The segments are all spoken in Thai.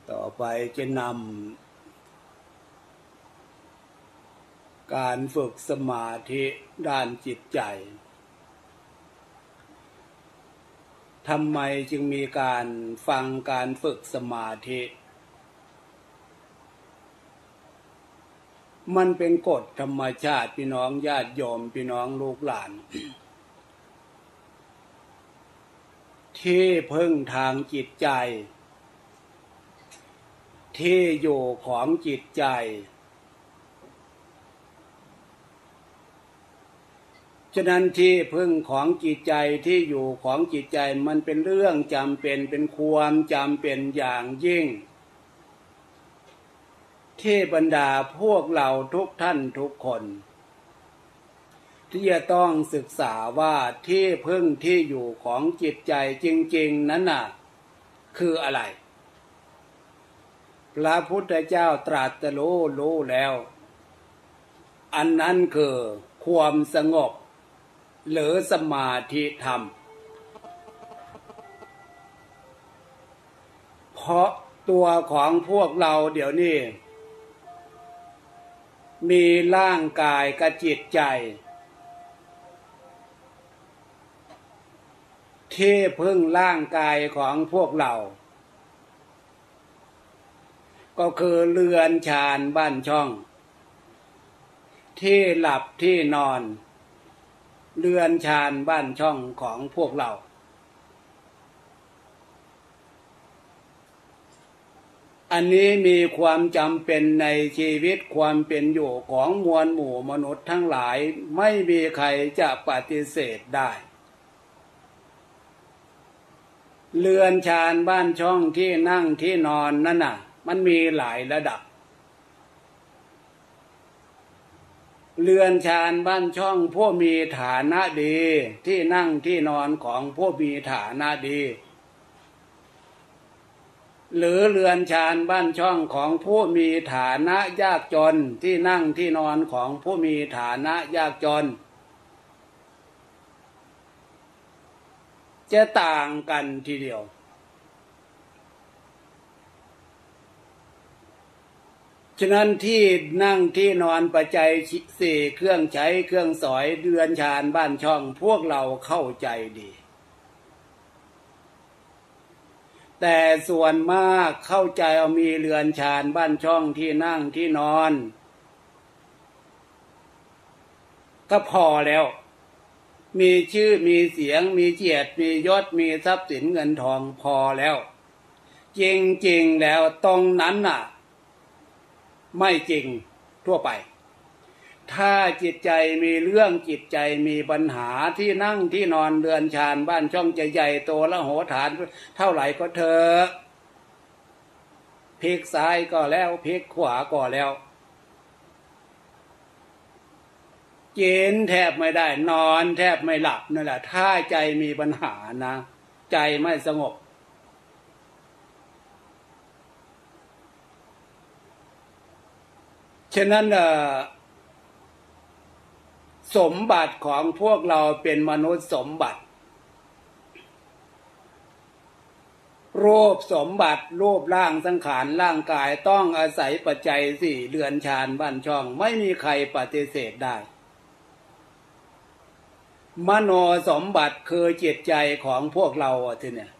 ต่อไปจะนำการฝึกสมาธิด้านจิตใจทำไมจึงมีการฟังการฝึกสมาธิมันเป็นกฎธรรมชาติพี่น้องญาติโยมพี่น้องลูกหลาน ที่พึ่งทางจิตใจที่อยู่ของจิตใจฉะนั้นที่พึ่งของจิตใจที่อยู่ของจิตใจมันเป็นเรื่องจำเป็นเป็นความจำเป็นอย่างยิ่งที่บรรดาพวกเราทุกท่านทุกคนที่จะต้องศึกษาว่าที่พึ่งที่อยู่ของจิตใจจริงๆนั้นน่ะคืออะไรพระพุทธเจ้าตรัสรู้แล้วอันนั้นคือความสงบหรือสมาธิธรรมเพราะตัวของพวกเราเดี๋ยวนี้มีร่างกายกับจิตใจที่พึ่งร่างกายของพวกเราก็คือเรือนชานบ้านช่องที่หลับที่นอนเรือนชานบ้านช่องของพวกเราอันนี้มีความจำเป็นในชีวิตความเป็นอยู่ของมวลหมู่มนุษย์ทั้งหลายไม่มีใครจะปฏิเสธได้เรือนชานบ้านช่องที่นั่งที่นอนนั่นน่ะมันมีหลายระดับเรือนชานบ้านช่องผู้มีฐานะดีที่นั่งที่นอนของผู้มีฐานะดีหรือเรือนชานบ้านช่องของผู้มีฐานะยากจนที่นั่งที่นอนของผู้มีฐานะยากจนจะต่างกันทีเดียวฉะนั้นที่นั่งที่นอนปัจจัยสี่เครื่องใช้เครื่องสอยเรือนชานบ้านช่องพวกเราเข้าใจดีแต่ส่วนมากเข้าใจเอามีเรือนชานบ้านช่องที่นั่งที่นอนก็พอแล้วมีชื่อมีเสียงมีเกียรติมียศมีทรัพย์สินเงินทองพอแล้วจริงๆแล้วตรงนั้นน่ะไม่จริงทั่วไปถ้าจิตใจมีเรื่องจิตใจมีปัญหาที่นั่งที่นอนเรือนชานบ้านช่องจะใหญ่โตและโหฐานเท่าไหร่ก็เถอะพลิกซ้ายก็แล้วพลิกขวาก็แล้วกินแทบไม่ได้นอนแทบไม่หลับนั่นแหละถ้าใจมีปัญหานะใจไม่สงบฉะนั้นสมบัติของพวกเราเป็นมนุษย์สมบัติรูปสมบัติรูปร่างสังขารร่างกายต้องอาศัยปัจจัยสี่เรือนชานบ้านช่องไม่มีใครปฏิเสธได้มโนสมบัติคือจิตใจของพวกเราทีเนี่ย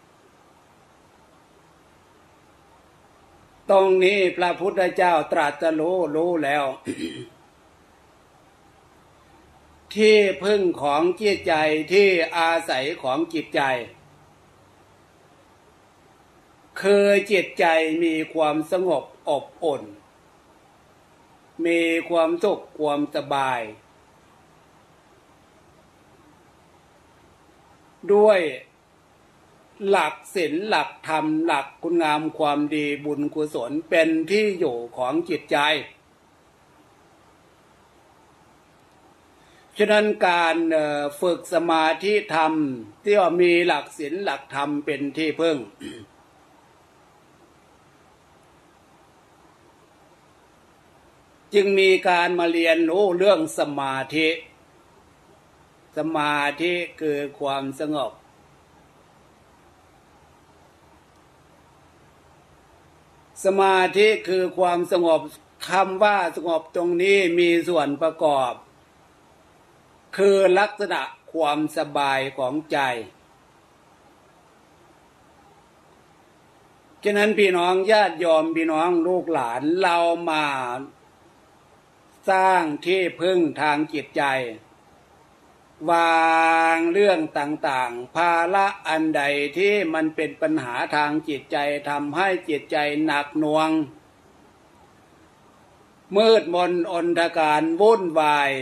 ตรงนี้พระพุทธเจ้าตรัสรู้แล้ว ที่พึ่งของจิตใจที่อาศัยของจิตใจคือจิตใจมีความสงบอบอุ่นมีความสุขความสบายด้วยหลักศีลหลักธรรมหลักคุณงามความดีบุญกุศลเป็นที่อยู่ของจิตใจฉะนั้นการฝึกสมาธิธรรมที่ว่ามีหลักศีลหลักธรรมเป็นที่พึ่ง จึงมีการมาเรียนรู้เรื่องสมาธิสมาธิคือความสงบ สสมาธิคือความสงบคำว่าสงบตรงนี้มีส่วนประกอบคือลักษณะความสบายของใจฉะนั้นพี่น้องญาติโยมพี่น้องลูกหลานเรามาสร้างที่พึ่งทางจิตใจวางเรื่องต่างๆภาระอันใดที่มันเป็นปัญหาทางจิตใจทำให้จิตใจหนักหน่วงมืดมนอนทการวุ่นวาย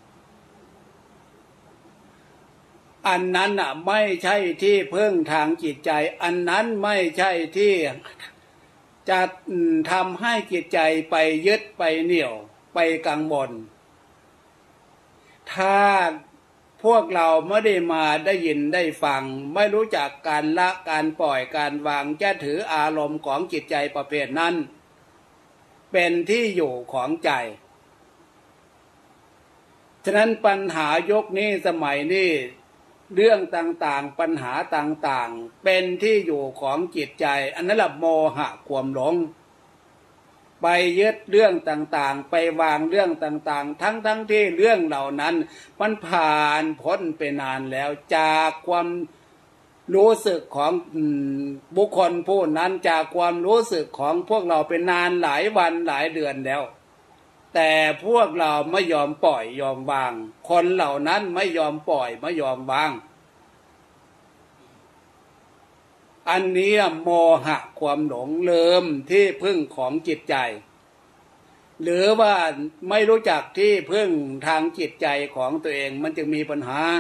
อันนั้นไม่ใช่ที่พึ่งทางจิตใจอันนั้นไม่ใช่ที่จะทำให้จิตใจไปยึดไปเหนี่ยวไปกังวลถ้าพวกเราไม่ได้มาได้ยินได้ฟังไม่รู้จักการละการปล่อยการวางจะถืออารมณ์ของจิตใจประเภทนั้นเป็นที่อยู่ของใจฉะนั้นปัญหายกนี้สมัยนี้เรื่องต่างๆปัญหาต่างๆเป็นที่อยู่ของจิตใจอันนั้นละโมหะความหลงไปยึดเรื่องต่างๆไปวางเรื่องต่างๆทั้งที่เรื่องเหล่านั้นมันผ่านพ้นไปนานแล้วจากความรู้สึกของบุคคลผู้นั้นจากความรู้สึกของพวกเราเป็นนานหลายวันหลายเดือนแล้วแต่พวกเราไม่ยอมปล่อยยอมวางคนเหล่านั้นไม่ยอมปล่อยไม่ยอมวางอันนี้โมหะความหลงลืมที่พึ่งของจิตใจหรือว่าไม่รู้จักที่พึ่งทางจิตใจของตัวเองมันจึงมีปัญหา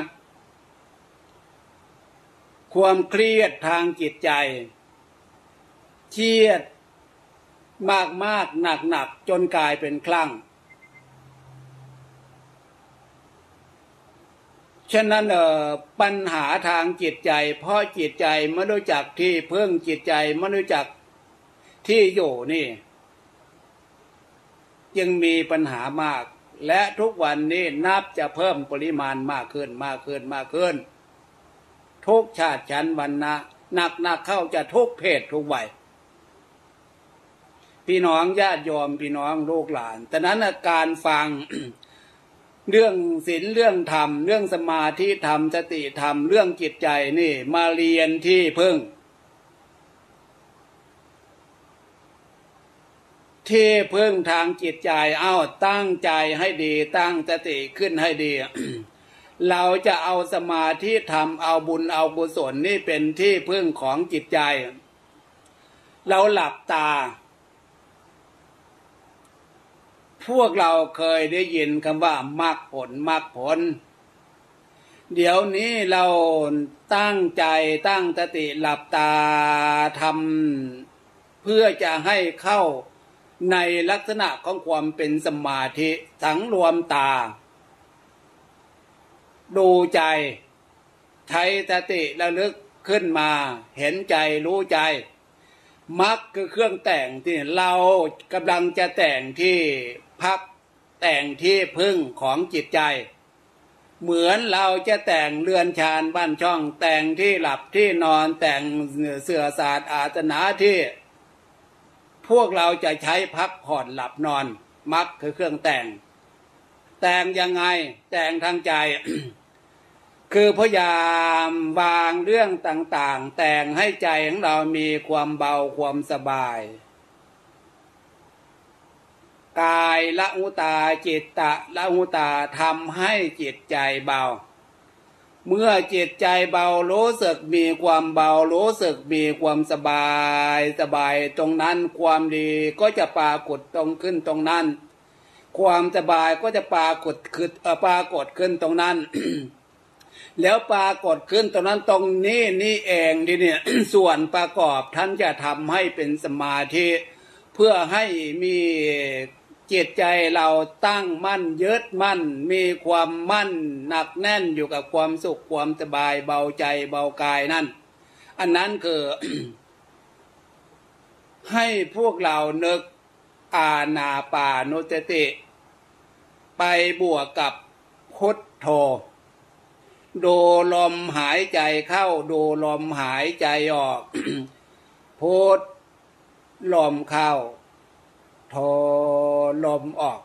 ความเครียดทางจิตใจเครียดมากๆหนักๆจนกลายเป็นคลั่งฉะนั้นปัญหาทางจิตใจเพราะจิตใจไม่รู้จักที่พึ่งจิตใจไม่รู้จักที่อยู่นี่จึงมีปัญหามากและทุกวันนี้นับจะเพิ่มปริมาณมากขึ้นทุกชาติชั้นวรรณะหนักเข้าจะทุกเพศทุกวัยพี่น้องญาติโยมพี่น้องลูกหลานแต่นั้นการฟัง เรื่องศีลเรื่องธรรมเรื่องสมาธิธรรมสติธรรมเรื่องจิตใจนี่มาเรียนที่พึ่งที่พึ่งทางจิตใจตั้งใจให้ดีตั้งสติขึ้นให้ดี เราจะเอาสมาธิธรรมเอาบุญเอากุศลนี่เป็นที่พึ่งของจิตใจเราหลับตาพวกเราเคยได้ยินคำว่ามรรคผลเดี๋ยวนี้เราตั้งใจตั้งสติหลับตาทำเพื่อจะให้เข้าในลักษณะของความเป็นสมาธิสังรวมตาดูใจใช้สติระลึกขึ้นมาเห็นใจรู้ใจมรรคคือเครื่องแต่งที่เรากำลังจะแต่งที่พักแต่งที่พึ่งของจิตใจเหมือนเราจะแต่งเรือนชานบ้านช่องแต่งที่หลับที่นอนแต่งเสื่อศาสตร์อาสนะที่พวกเราจะใช้พักผ่อนหลับนอนมรรคคือเครื่องแต่งยังไงแต่งทางใจ คือพยายามวางเรื่องต่างๆแต่งให้ใจของเรามีความเบาความสบายกายละหุตาจิตตะละหุตาทำให้จิตใจเบาเมื่อจิตใจเบารู้สึกมีความเบารู้สึกมีความสบายตรงนั้นความดีก็จะปรากฏขึ้นตรงนั้นความสบายก็จะปรากฏขึ้นตรงนั้น แล้วปรากฏขึ้นตรงนั้นตรงนี้นี่เองทีเนี่ย ส่วนประกอบท่านจะทำให้เป็นสมาธิเพื่อให้มีจิตใจเราตั้งมั่นยึดมั่นมีความมั่นหนักแน่นอยู่กับความสุขความสบายเบาใจเบากายนั่นอันนั้นคือ ให้พวกเรานึกอานาปานุสติไปบวกกับพุทโธดูลมหายใจเข้าดูลมหายใจออก พุทโลมเข้าโทลมออก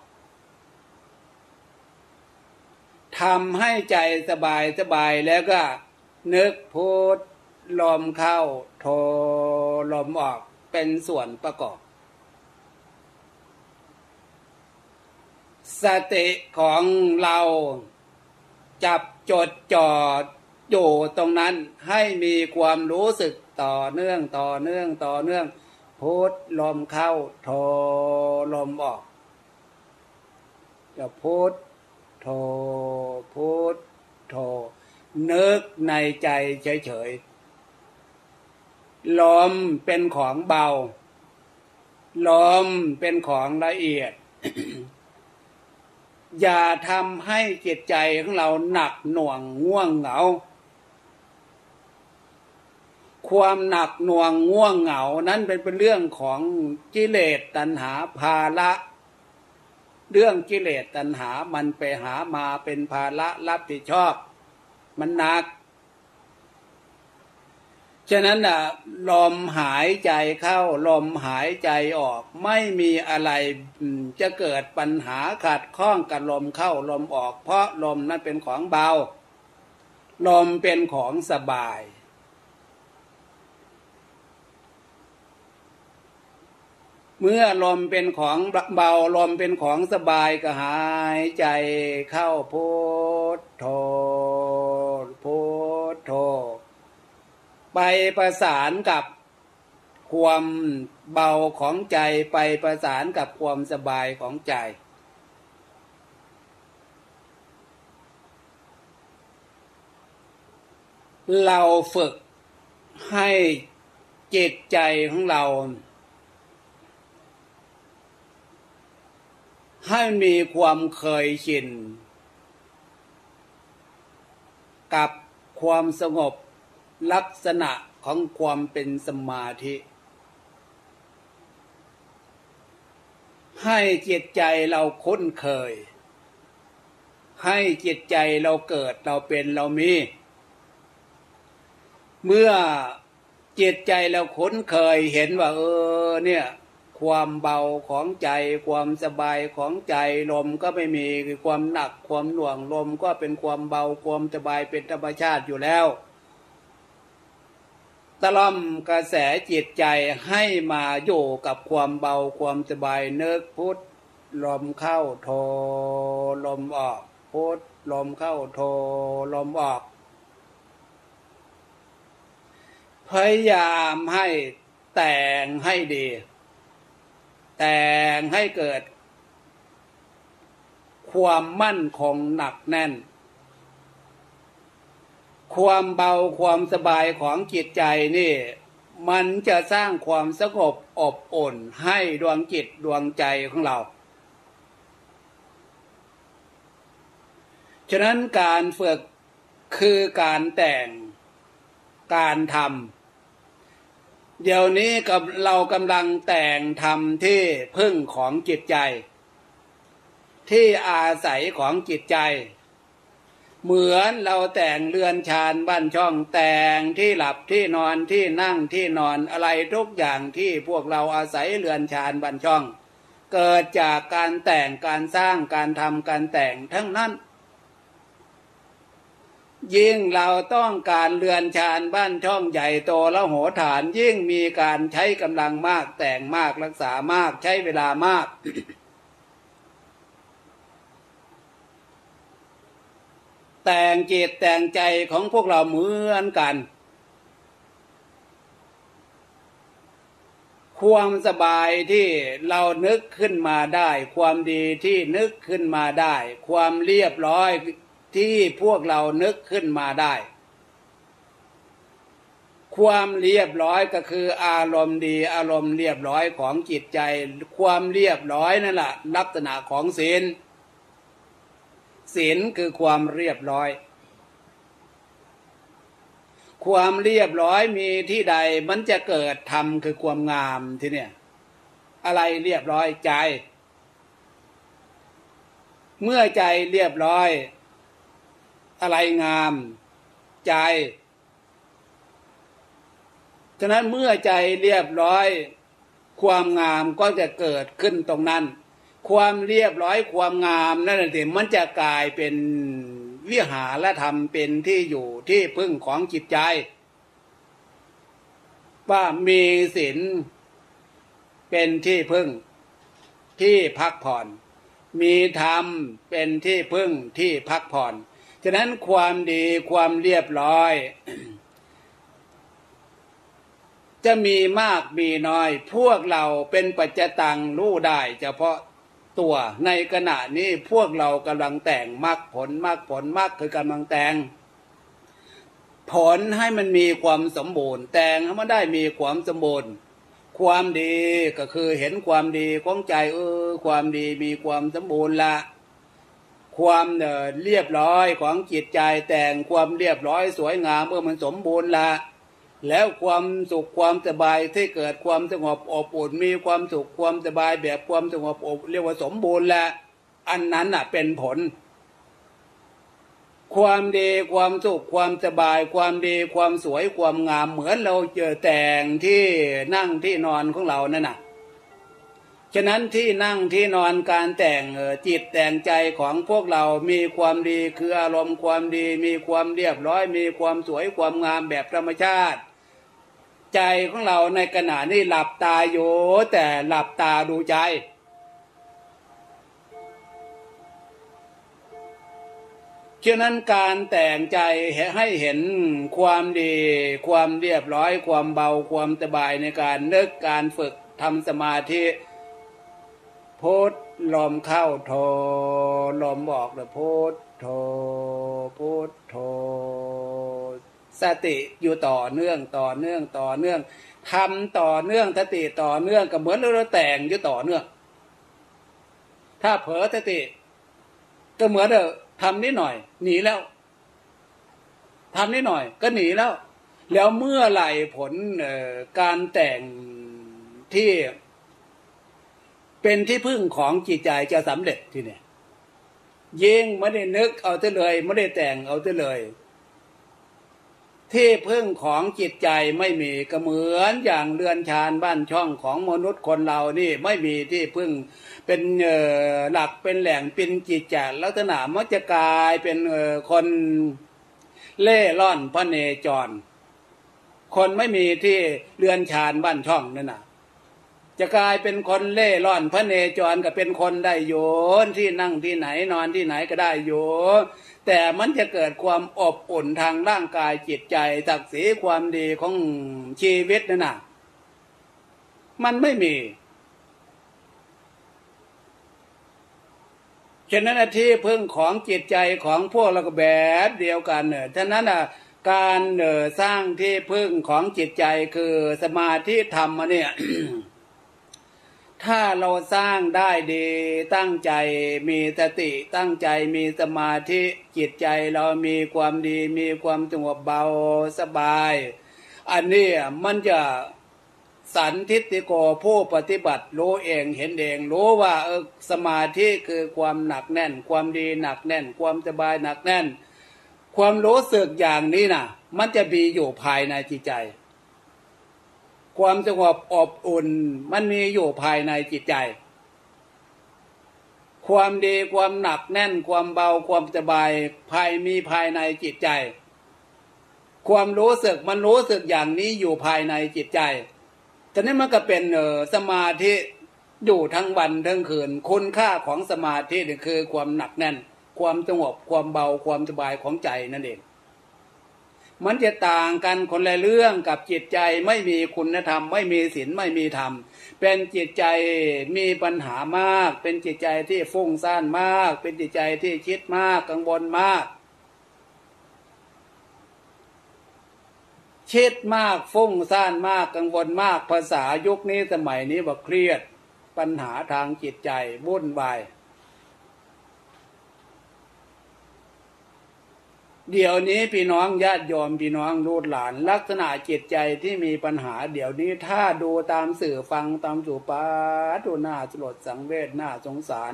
ทำให้ใจสบายสบายแล้วก็นึกพุทลมเข้าโทลมออกเป็นส่วนประกอบสติของเราจับจดจ่ออยู่ตรงนั้นให้มีความรู้สึกต่อเนื่องพุทลมเข้าโทลมออกจะพุทโทพุทโทนึกในใจเฉยๆลมเป็นของเบาลมเป็นของละเอียด อย่าทำให้จิตใจของเราหนักหน่วงง่วงเหงาความหนักหน่วงง่วงเหงานั้นเป็นเรื่องของกิเลสตัณหาภาระเรื่องกิเลสตัณหามันไปหามาเป็นภาระรับผิดชอบมันหนักฉะนั้นลมหายใจเข้าลมหายใจออกไม่มีอะไรจะเกิดปัญหาขัดข้องกับลมเข้าลมออกเพราะลมนั้นเป็นของเบาลมเป็นของสบายเมื่อลมเป็นของเบาลมเป็นของสบายก็หายใจเข้าพุทโธพุทโธไปประสานกับความเบาของใจไปประสานกับความสบายของใจเราฝึกให้จิตใจของเราให้มีความเคยชินกับความสงบลักษณะของความเป็นสมาธิให้จิตใจเราคุ้นเคยให้จิตใจเราเกิดเราเป็นเรามีเมื่อจิตใจเราคุ้นเคยเห็นว่าเนี่ยความเบาของใจความสบายของใจลมก็ไม่มีคือความหนักความหน่วงลมก็เป็นความเบาความสบายเป็นธรรมชาติอยู่แล้วตะล่อมกระแสจิตใจให้มาอยู่กับความเบาความสบายนึกพุทลมเข้าโทลมออกพุทลมเข้าโทลมออกพยายามให้แต่งให้ดีแต่งให้เกิดความมั่นคงหนักแน่นความเบาความสบายของจิตใจนี่มันจะสร้างความสงบอบอุ่นให้ดวงจิตดวงใจของเราฉะนั้นการฝึกคือการแต่งการทำเดี๋ยวนี้กับเรากำลังแต่งทำที่พึ่งของจิตใจที่อาศัยของจิตใจเหมือนเราแต่งเรือนชานบ้านช่องแต่งที่หลับที่นอนที่นั่งที่นอนอะไรทุกอย่างที่พวกเราอาศัยเรือนชานบ้านช่องเกิดจากการแต่งการสร้างการทำการแต่งทั้งนั้นยิ่งเราต้องการเรือนชานบ้านช่องใหญ่โตและโหฐานยิ่งมีการใช้กำลังมากแต่งมากรักษามากใช้เวลามาก แต่งจิตแต่งใจของพวกเราเหมือนกันความสบายที่เรานึกขึ้นมาได้ความดีที่นึกขึ้นมาได้ความเรียบร้อยที่พวกเรานึกขึ้นมาได้ความเรียบร้อยก็คืออารมณ์ดีอารมณ์เรียบร้อยของจิตใจความเรียบร้อยนั่นแหละลักษณะของศีลศีลคือความเรียบร้อยความเรียบร้อยมีที่ใดมันจะเกิดธรรมคือความงามที่เนี่ยอะไรเรียบร้อยใจเมื่อใจเรียบร้อยอะไรงามใจฉะนั้นเมื่อใจเรียบร้อยความงามก็จะเกิดขึ้นตรงนั้นความเรียบร้อยความงามนั่นแหละมันจะกลายเป็นวิหารธรรมเป็นที่อยู่ที่พึ่งของจิตใจว่ามีศีลเป็นที่พึ่งที่พักผ่อนมีธรรมเป็นที่พึ่งที่พักผ่อนฉะนั้นความดีความเรียบร้อย จะมีมากมีน้อยพวกเราเป็นปัจจตังรู้ได้เฉพาะตัวในขณะนี้พวกเรากำลังแต่งมรรคผลคือกำลังแต่งผลให้มันมีความสมบูรณ์แต่งให้มันได้มีความสมบูรณ์ความดีก็คือเห็นความดีของใจความดีมีความสมบูรณ์ละความเรียบร้อยของจิตใจแต่งความเรียบร้อยสวยงามมันสมบูรณ์ละแล้วความสุขความสบายที่เกิดความสงบอบอุ่นมีความสุขความสบายแบบความสงบอบเรียกว่าสมบูรณ์แล้วอันนั้นน่ะเป็นผลความดีความสุขความสบายความดีความสวยความงามเหมือนเราเจอแต่งที่นั่งที่นอนของเรานั่นน่ะฉะนั้นที่นั่งที่นอนการแต่งจิตแต่งใจของพวกเรามีความดีคืออารมณ์ความดีมีความเรียบร้อยมีความสวยความงามแบบธรรมชาติใจของเราในขณะนี้หลับตาอยู่แต่หลับตาดูใจฉะนั้นการแต่งใจให้เห็นความดีความเรียบร้อยความเบาความสบายในการนึกการฝึกทำสมาธิพุทลมเข้าโทลมออกเลยพุทโทพุทโทสติอยู่ต่อเนื่องทำต่อเนื่องสติต่อเนื่องก็เหมือนเราแต่งอยู่ต่อเนื่องถ้าเผลอสติก็เหมือนทำนิดหน่อยหนีแล้วทำนิดหน่อยก็หนีแล้วเมื่อไหร่ผลการแต่งที่เป็นที่พึ่งของจิตใจจะสำเร็จทีนี้ยิ่งไม่ได้นึกเอาแต่เลยไม่ได้แต่งเอาแต่เลยที่พึ่งของจิตใจไม่มีก็เหมือนอย่างเรือนชานบ้านช่องของมนุษย์คนเรานี่ไม่มีที่พึ่งเป็นหลักเป็นแหล่งเป็นจิตใจลักษณะมันจะกลายเป็นคนเล่ร่อนพเนจรคนไม่มีที่เรือนชานบ้านช่องนั่นน่ะจะกลายเป็นคนเล่ร่อนพเนจรก็เป็นคนได้โยนที่นั่งที่ไหนนอนที่ไหนก็ได้โยแต่มันจะเกิดความอบอุ่นทางร่างกายจิตใจศักดิ์ศรีความดีของชีวิตนั่นน่ะมันไม่มีฉะนั้นที่พึ่งของจิตใจของพวกเราก็แบบเดียวกันฉะนั้นการสร้างที่พึ่งของจิตใจคือสมาธิธรรมเนี่ย ถ้าเราสร้างได้ดีตั้งใจมีสติตั้งใจมีสมาธิจิตใจเรามีความดีมีความสงบเบาสบายอันนี้มันจะสันทิฏฐิโกผู้ปฏิบัติรู้เองเห็นเองรู้ว่าสมาธิคือความหนักแน่นความดีหนักแน่นความสบายหนักแน่นความรู้สึกอย่างนี้น่ะมันจะมีอยู่ภายในจิตใจความสงบอบอุ่นมันมีอยู่ภายในจิตใจความดีความหนักแน่นความเบาความสบายมีภายในจิตใจความรู้สึกมันรู้สึกอย่างนี้อยู่ภายในจิตใจฉะนั้นมันก็เป็นสมาธิอยู่ทั้งวันทั้งคืนคุณค่าของสมาธินี่คือความหนักแน่นความสงบความเบาความสบายของใจนั่นเองมันจะต่างกันคนละเรื่องกับจิตใจไม่มีคุณธรรมไม่มีศีลไม่มีธรรมเป็นจิตใจมีปัญหามากเป็นจิตใจที่ฟุ้งซ่านมากเป็นจิตใจที่คิดมากกังวลมากคิดมากฟุ้งซ่านมากกังวลมากภาษายุคนี้สมัยนี้ว่าเครียดปัญหาทางจิตใจวุ่นวายเดี๋ยวนี้พี่น้องญาติโยมพี่น้องลูกหลานลักษณะจิตใจที่มีปัญหาเดี๋ยวนี้ถ้าดูตามสื่อฟังตามสู่ป้าดูหน้าสลดสังเวชหน้าสงสาร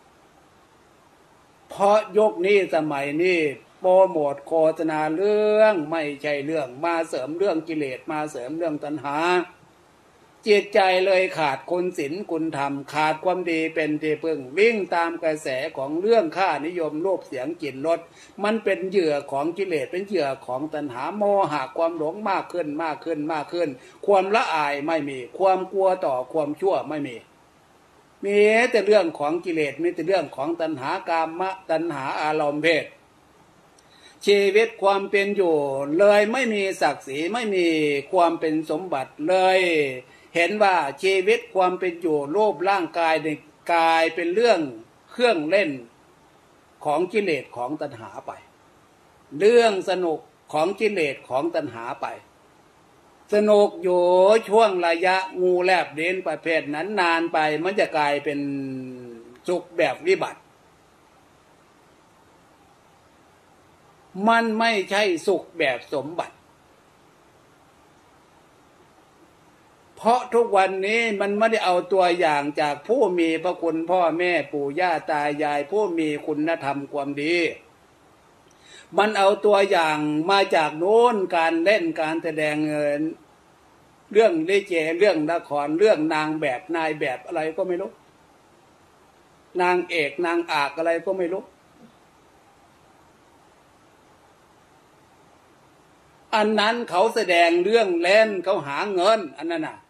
เพราะยุคนี้สมัยนี้โปรโมทโฆษณาเรื่องไม่ใช่เรื่องมาเสริมเรื่องกิเลสมาเสริมเรื่องตัณหาจิตใจเลยขาดคุณศีลคุณธรรมขาดความดีเป็นที่พึ่งวิ่งตามกระแสของเรื่องค่านิยมรูปเสียงกลิ่นรสมันเป็นเหยื่อของกิเลสเป็นเหยื่อของตัณหาโมหะความหลงมากขึ้นมากขึ้นมากขึ้นความละอายไม่มีความกลัวต่อความชั่วไม่มีแต่เรื่องของกิเลสมีแต่เรื่องของตัณหากามตัณหาอารมณ์เพศชีวิตความเป็นอยู่เลยไม่มีศักดิ์ศรีไม่มีความเป็นสมบัติเลยเห็นว่าชีวิตความเป็นอยู่รูปร่างกายในกายเป็นเรื่องเครื่องเล่นของกิเลสของตัณหาไปเรื่องสนุกของกิเลสของตัณหาไปสนุกอยู่ช่วงระยะงูแลบเดินประเภทนั้นนานไปมันจะกลายเป็นสุขแบบวิบัติมันไม่ใช่สุขแบบสมบัติเพราะทุกวันนี้มันไม่ได้เอาตัวอย่างจากผู้มีพระคุณพ่อแม่ปู่ย่าตายายผู้มีคุณธรรมความดีมันเอาตัวอย่างมาจากโน้นการเล่นการแสดงเรื่องลิเกเรื่องละครเรื่องนางแบบนายแบบอะไรก็ไม่รู้นางเอกนางอากอะไรก็ไม่รู้อันนั้นเขาแสดงเรื่องเล่นเขาหาเงินอันนั้นน่ะ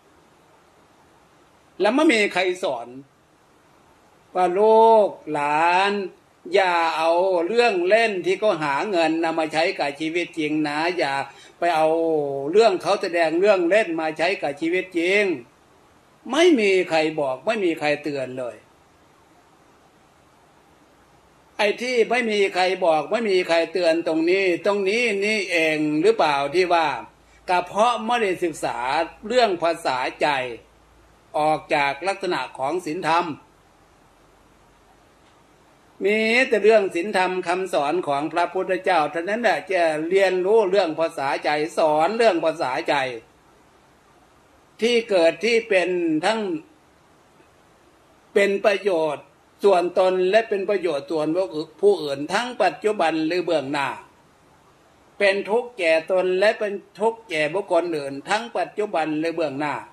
แล้วไม่มีใครสอนว่าลูกหลานอย่าเอาเรื่องเล่นที่เขาหาเงินนำมาใช้กับชีวิตจริงนะอย่าไปเอาเรื่องเขาแสดงเรื่องเล่นมาใช้กับชีวิตจริงไม่มีใครบอกไม่มีใครเตือนเลยไอ้ที่ไม่มีใครบอกไม่มีใครเตือนตรงนี้นี่เองหรือเปล่าที่ว่าก็เพราะไม่ได้ศึกษาเรื่องภาษาใจออกจากลักษณะของศีลธรรมมีแต่เรื่องศีลธรรมคำสอนของพระพุทธเจ้าเท่านั้นแหละจะเรียนรู้เรื่องภาษาใจสอนเรื่องภาษาใจที่เกิดที่เป็นทั้งเป็นประโยชน์ส่วนตนและเป็นประโยชน์ส่วนผู้อื่นทั้งปัจจุบันหรือเบื้องหน้าเป็นทุกข์แก่ตนและเป็นทุกข์แก่บุคคลอื่นทั้งปัจจุบันหรือเบื้องหน้า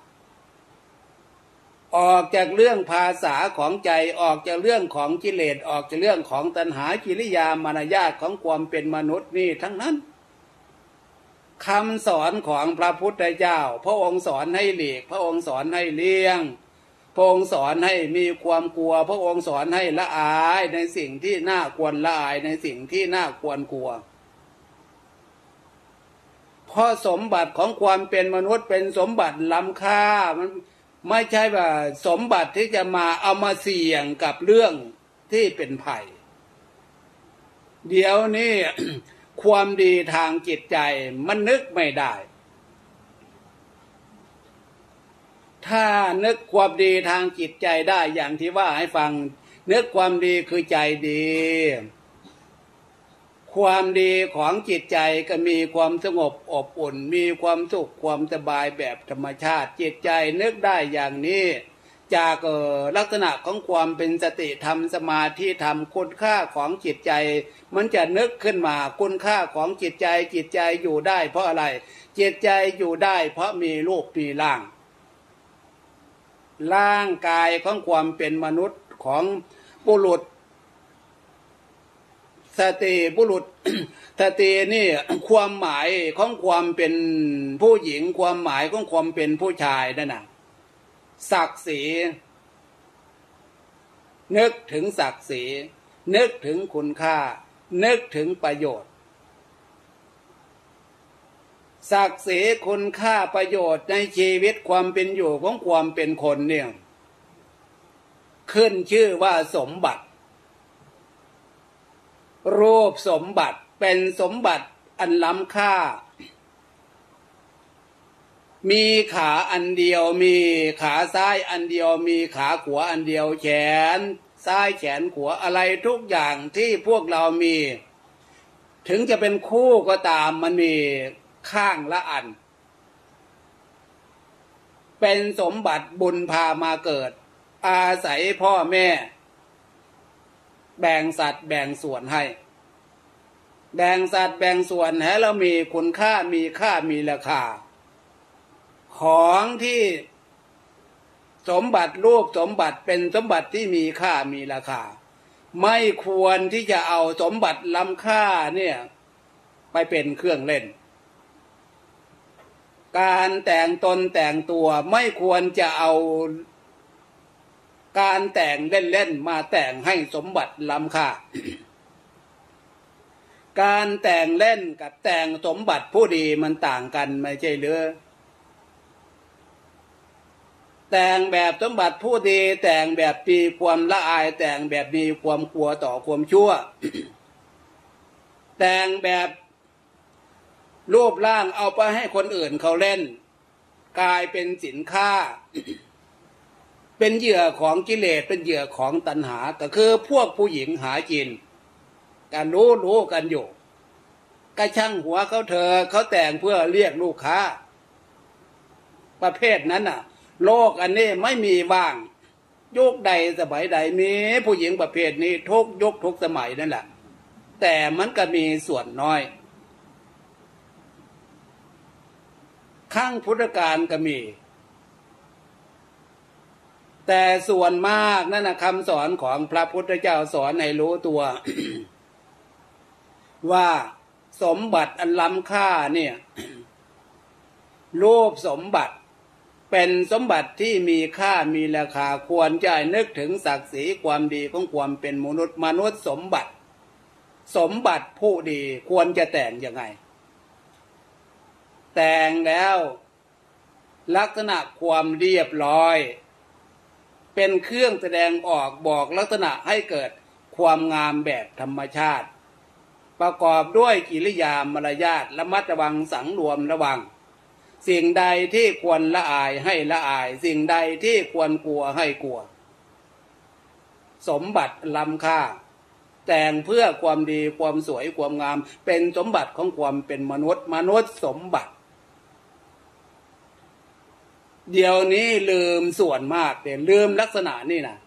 ออกจากเรื่องภาษาของใจออกจากเรื่องของกิเลสออกจากเรื่องของตัณหากิริยามารยาทของความเป็นมนุษย์นี่ทั้งนั้นคำสอนของพระพุทธเจ้าพระองค์สอนให้หลีกพระองค์สอนให้เลี่ยงพระองค์สอนให้มีความกลัวพระองค์สอนให้ละอายในสิ่งที่น่าควรละอายในสิ่งที่น่าควรกลัวเพราะสมบัติของความเป็นมนุษย์เป็นสมบัติล้ำค่ามันไม่ใช่ว่าสมบัติที่จะมาเอามาเสี่ยงกับเรื่องที่เป็นภัยเดี๋ยวนี้ ความดีทางจิตใจมันนึกไม่ได้ถ้านึกความดีทางจิตใจได้อย่างที่ว่าให้ฟังนึกความดีคือใจดีความดีของจิตใจก็มีความสงบอบอุ่นมีความสุขความสบายแบบธรรมชาติจิตใจนึกได้อย่างนี้จากลักษณะของความเป็นสติธรรมสมาธิธรรมคุณค่าของจิตใจมันจะนึกขึ้นมาคุณค่าของจิตใจอยู่ได้เพราะอะไรจิตใจอยู่ได้เพราะมีรูปมีร่างกายของความเป็นมนุษย์ของบุรุษสติบุรุษ สตินี่ความหมายของความเป็นผู้หญิงความหมายของความเป็นผู้ชายนั่นน่ะศักดิ์ศรีนึกถึงศักดิ์ศรีนึกถึงคุณค่านึกถึงประโยชน์ศักดิ์ศรีคุณค่าประโยชน์ในชีวิตความเป็นอยู่ของความเป็นคนเนี่ยขึ้นชื่อว่าสมบัติรูปสมบัติเป็นสมบัติอันล้ำค่ามีขาอันเดียวมีขาซ้ายอันเดียวมีขาขวาอันเดียวแขนซ้ายแขนขวาอะไรทุกอย่างที่พวกเรามีถึงจะเป็นคู่ก็ตามมันมีข้างละอันเป็นสมบัติบุญพามาเกิดอาศัยพ่อแม่แบ่งสัดแบ่งส่วนให้แบ่งสัดแบ่งส่วนให้เรามีคุณค่ามีค่ามีราคาของที่สมบัติรูปสมบัติเป็นสมบัติที่มีค่ามีราคาไม่ควรที่จะเอาสมบัติล้ำค่าเนี่ยไปเป็นเครื่องเล่นการแต่งตนแต่งตัวไม่ควรจะเอาการแต่งเล่นๆมาแต่งให้สมบัติล้ำค่า การแต่งเล่นกับแต่งสมบัติผู้ดีมันต่างกันไม่ใช่หรือแต่งแบบสมบัติผู้ดีแต่งแบบมีความละอายแต่งแบบมีความกลัวต่อความชั่ว แต่งแบบรูปร่างเอาไปให้คนอื่นเขาเล่นกลายเป็นสินค้า เป็นเหยื่อของกิเลสเป็นเหยื่อของตัณหาก็คือพวกผู้หญิงหากินการรู้กันอยู่ก็ช่างหัวเขาเธอเขาแต่งเพื่อเรียกลูกค้าประเภทนั้นน่ะโลกอันนี้ไม่มีว่างยุคใดสมัยใดมีผู้หญิงประเภทนี้ทุกยุคทุกสมัยนั่นแหละแต่มันก็มีส่วนน้อยข้างพุทธกาลก็มีแต่ส่วนมากนั่นนะคำสอนของพระพุทธเจ้าสอนให้รู้ตัว ว่าสมบัติอันล้ำค่าเนี่ย รูปสมบัติเป็นสมบัติที่มีค่ามีราคาควรจะนึกถึงศักดิ์ศรีความดีของความเป็นมนุษย์สมบัติผู้ดีควรจะแต่งยังไงแต่งแล้วลักษณะความเรียบร้อยเป็นเครื่องแสดงออกบอกลักษณะให้เกิดความงามแบบธรรมชาติประกอบด้วยกิริยามารยาทระมัดระวังสังรวมระวังสิ่งใดที่ควรละอายให้ละอายสิ่งใดที่ควรกลัวให้กลัวสมบัติล้ำค่าแต่งเพื่อความดีความสวยความงามเป็นสมบัติของความเป็นมนุษย์สมบัติเดี๋ยวนี้ลืมส่วนมากแต่ลืมลักษณะนี่นะ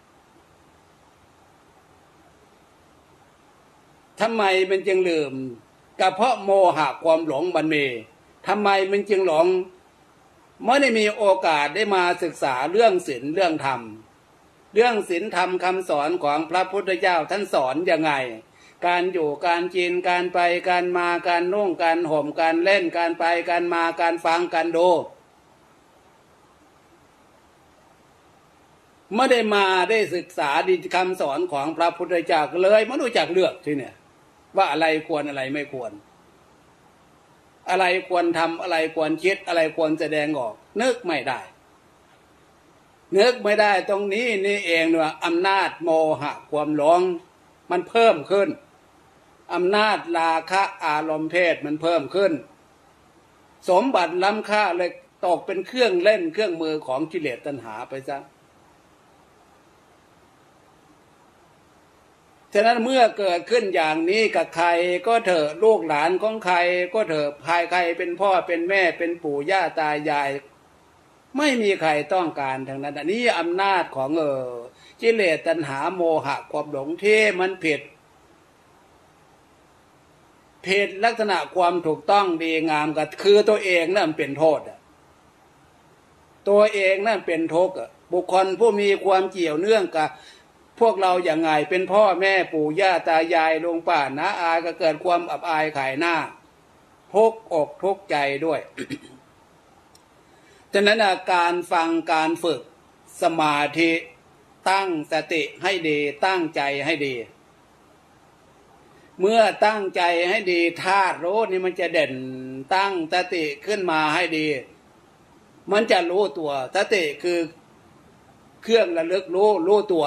ทำไมมันจึงลืมก็เพราะโมหะความหลงมันมีทำไมมันจึงหลงไม่ได้มีโอกาสได้มาศึกษาเรื่องศีลเรื่องธรรมเรื่องศีลธรรมคำสอนของพระพุทธเจ้าท่านสอนยังไงการอยู่การกินการไปการมาการนุ่งการห่มการเล่นการไปการมาการฟังการดูไม่ได้มาได้ศึกษาดีคำสอนของพระพุทธเจ้าเลยไม่รู้จักเลือกที่เนี่ยว่าอะไรควรอะไรไม่ควรอะไรควรทำอะไรควรคิดอะไรควรแสดงออกนึกไม่ได้ตรงนี้นี่เองว่าอำนาจโมหะความหลงมันเพิ่มขึ้นอำนาจราคะอารมณ์เพศมันเพิ่มขึ้นสมบัติล้ำค่าเลยตกเป็นเครื่องเล่นเครื่องมือของกิเลสตัณหาไปซะฉะนั้นเมื่อเกิดขึ้นอย่างนี้กับใครก็เถอะลูกหลานของใครก็เถอะภายใครเป็นพ่อเป็นแม่เป็นปู่ย่าตายายไม่มีใครต้องการทั้งนั้นอันนี้อำนาจของกิเลสตัณหาโมหะความหลงที่มันผิดลักษณะความถูกต้องดีงามก็คือตัวเองนั่นเป็นโทษตัวเองนั่นเป็นทุกข์บุคคลผู้มีความเกี่ยวเนื่องกับพวกเราอย่างไงเป็นพ่อแม่ปู่ย่าตายายลุงป้าน้าอาก็เกิดความอับอายขายหน้าทุกข์อกทุกข์ใจด้วย ฉะนั้นการฟังการฝึกสมาธิตั้งสติให้ดีตั้งใจให้ดีเมื่อตั้งใจให้ดีธาตุรู้นี่มันจะเด่นตั้งสติขึ้นมาให้ดีมันจะรู้ตัวสติคือเครื่องระลึกรู้ตัว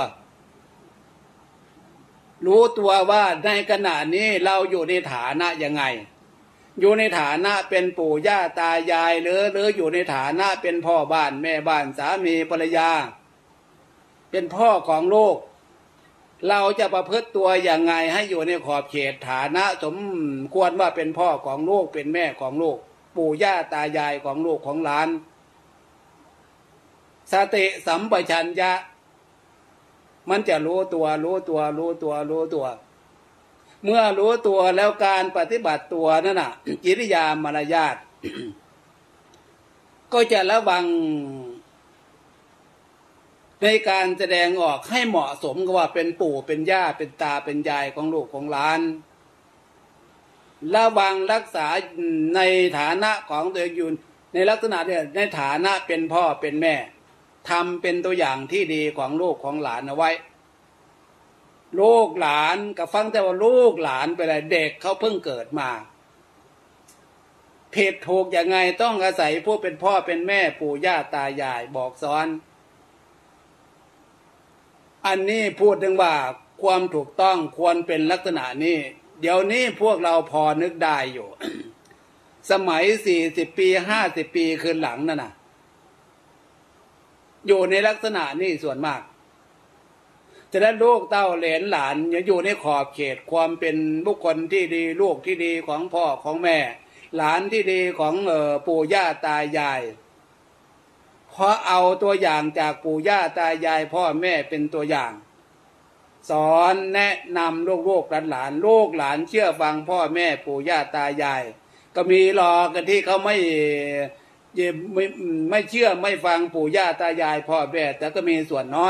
ว่าในขณะนี้เราอยู่ในฐานะยังไงอยู่ในฐานะเป็นปู่ย่าตายายหรืออยู่ในฐานะเป็นพ่อบ้านแม่บ้านสามีภรรยาเป็นพ่อของลูกเราจะประพฤติตัวอย่างไงให้อยู่ในขอบเขตฐานะสมควรว่าเป็นพ่อของลูกเป็นแม่ของลูกปู่ย่าตายายของลูกของหลานสติสัมปชัญญะมันจะรู้ตัวเมื่อรู้ตัวแล้วการปฏิบัติตัวนั่นน่ะกิริยามารยาทก็จะระวังในการแสดงออกให้เหมาะสมกับว่าเป็นปู่เป็นย่าเป็นตาเป็นยายของลูกของหลานระวังรักษาในฐานะของตัวเองอยู่ในลักษณะเนี่ยในฐานะเป็นพ่อเป็นแม่ทำเป็นตัวอย่างที่ดีของลูกของหลานเอาไว้ลูกหลานก็ฟังแต่ว่าลูกหลานไปเลยเด็กเขาเพิ่งเกิดมาผิดถูกยังไงต้องอาศัยผู้เป็นพ่อเป็นแม่ปู่ย่าตายายบอกสอนอันนี้พูดถึงว่าความถูกต้องควรเป็นลักษณะนี้เดี๋ยวนี้พวกเราพอนึกได้อยู่ สมัย40 ปี50 ปีคืนหลังนั่นน่ะอยู่ในลักษณะนี้ส่วนมากจะได้ลูกเต้าเหลนหลานอยู่ในขอบเขตความเป็นบุคคลที่ดีลูกที่ดีของพ่อของแม่หลานที่ดีของปู่ย่าตายายเพราะเอาตัวอย่างจากปู่ย่าตายายพ่อแม่เป็นตัวอย่างสอนแนะนำลูกหลานลูกหลานเชื่อฟังพ่อแม่ปู่ย่าตายายก็มีหรอกกันที่เขาไม่เชื่อไม่ฟังปู่ย่าตายายพ่อแม่แต่ก็มีส่วนน้อย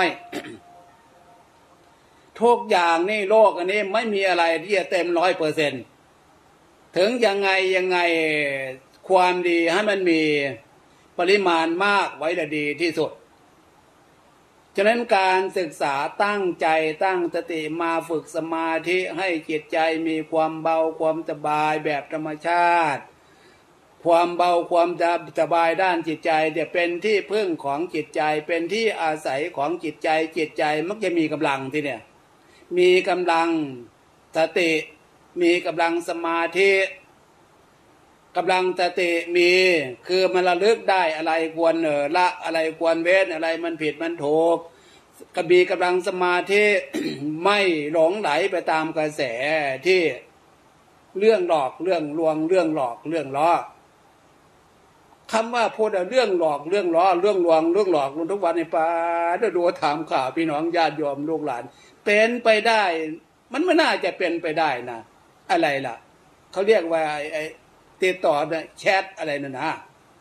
ทุกอย่างนี่โลกอันนี้ไม่มีอะไรที่จะเต็ม100%ถึงยังไงความดีให้มันมีปริมาณมากไว้ดีที่สุดฉะนั้นการศึกษาตั้งใจตั้งสติมาฝึกสมาธิให้จิตใจมีความเบาความสบายแบบธรรมชาติความเบาความสบายด้านจิตใจจะเป็นที่พึ่งของจิตใจเป็นที่อาศัยของจิตใจมักจะมีกำลังที่เนี่ยมีกำลังสติมีกำลังสมาธิกำลังสติมีคือมันระลึกได้อะไรควรละอะไรควรเว้นอะไรมันผิดมันถูกกระบีกำลังสมาธิ ไม่หลงไหลไปตามกระแสที่เรื่องหลอกเรื่องลวงเรื่องหลอกเรื่องล้อคำว่าพูดเรื่องหลอกเรื่องล้อเรื่องลวงเรื่องหลอกทุกวันในป่าถ้าดูถามข่าวพี่น้องญาติโยมลูกหลานเป็นไปได้มันไม่น่าจะเป็นไปได้นะอะไรล่ะเขาเรียกว่าไอ้ติดต่อแชทอะไรนั่นนะ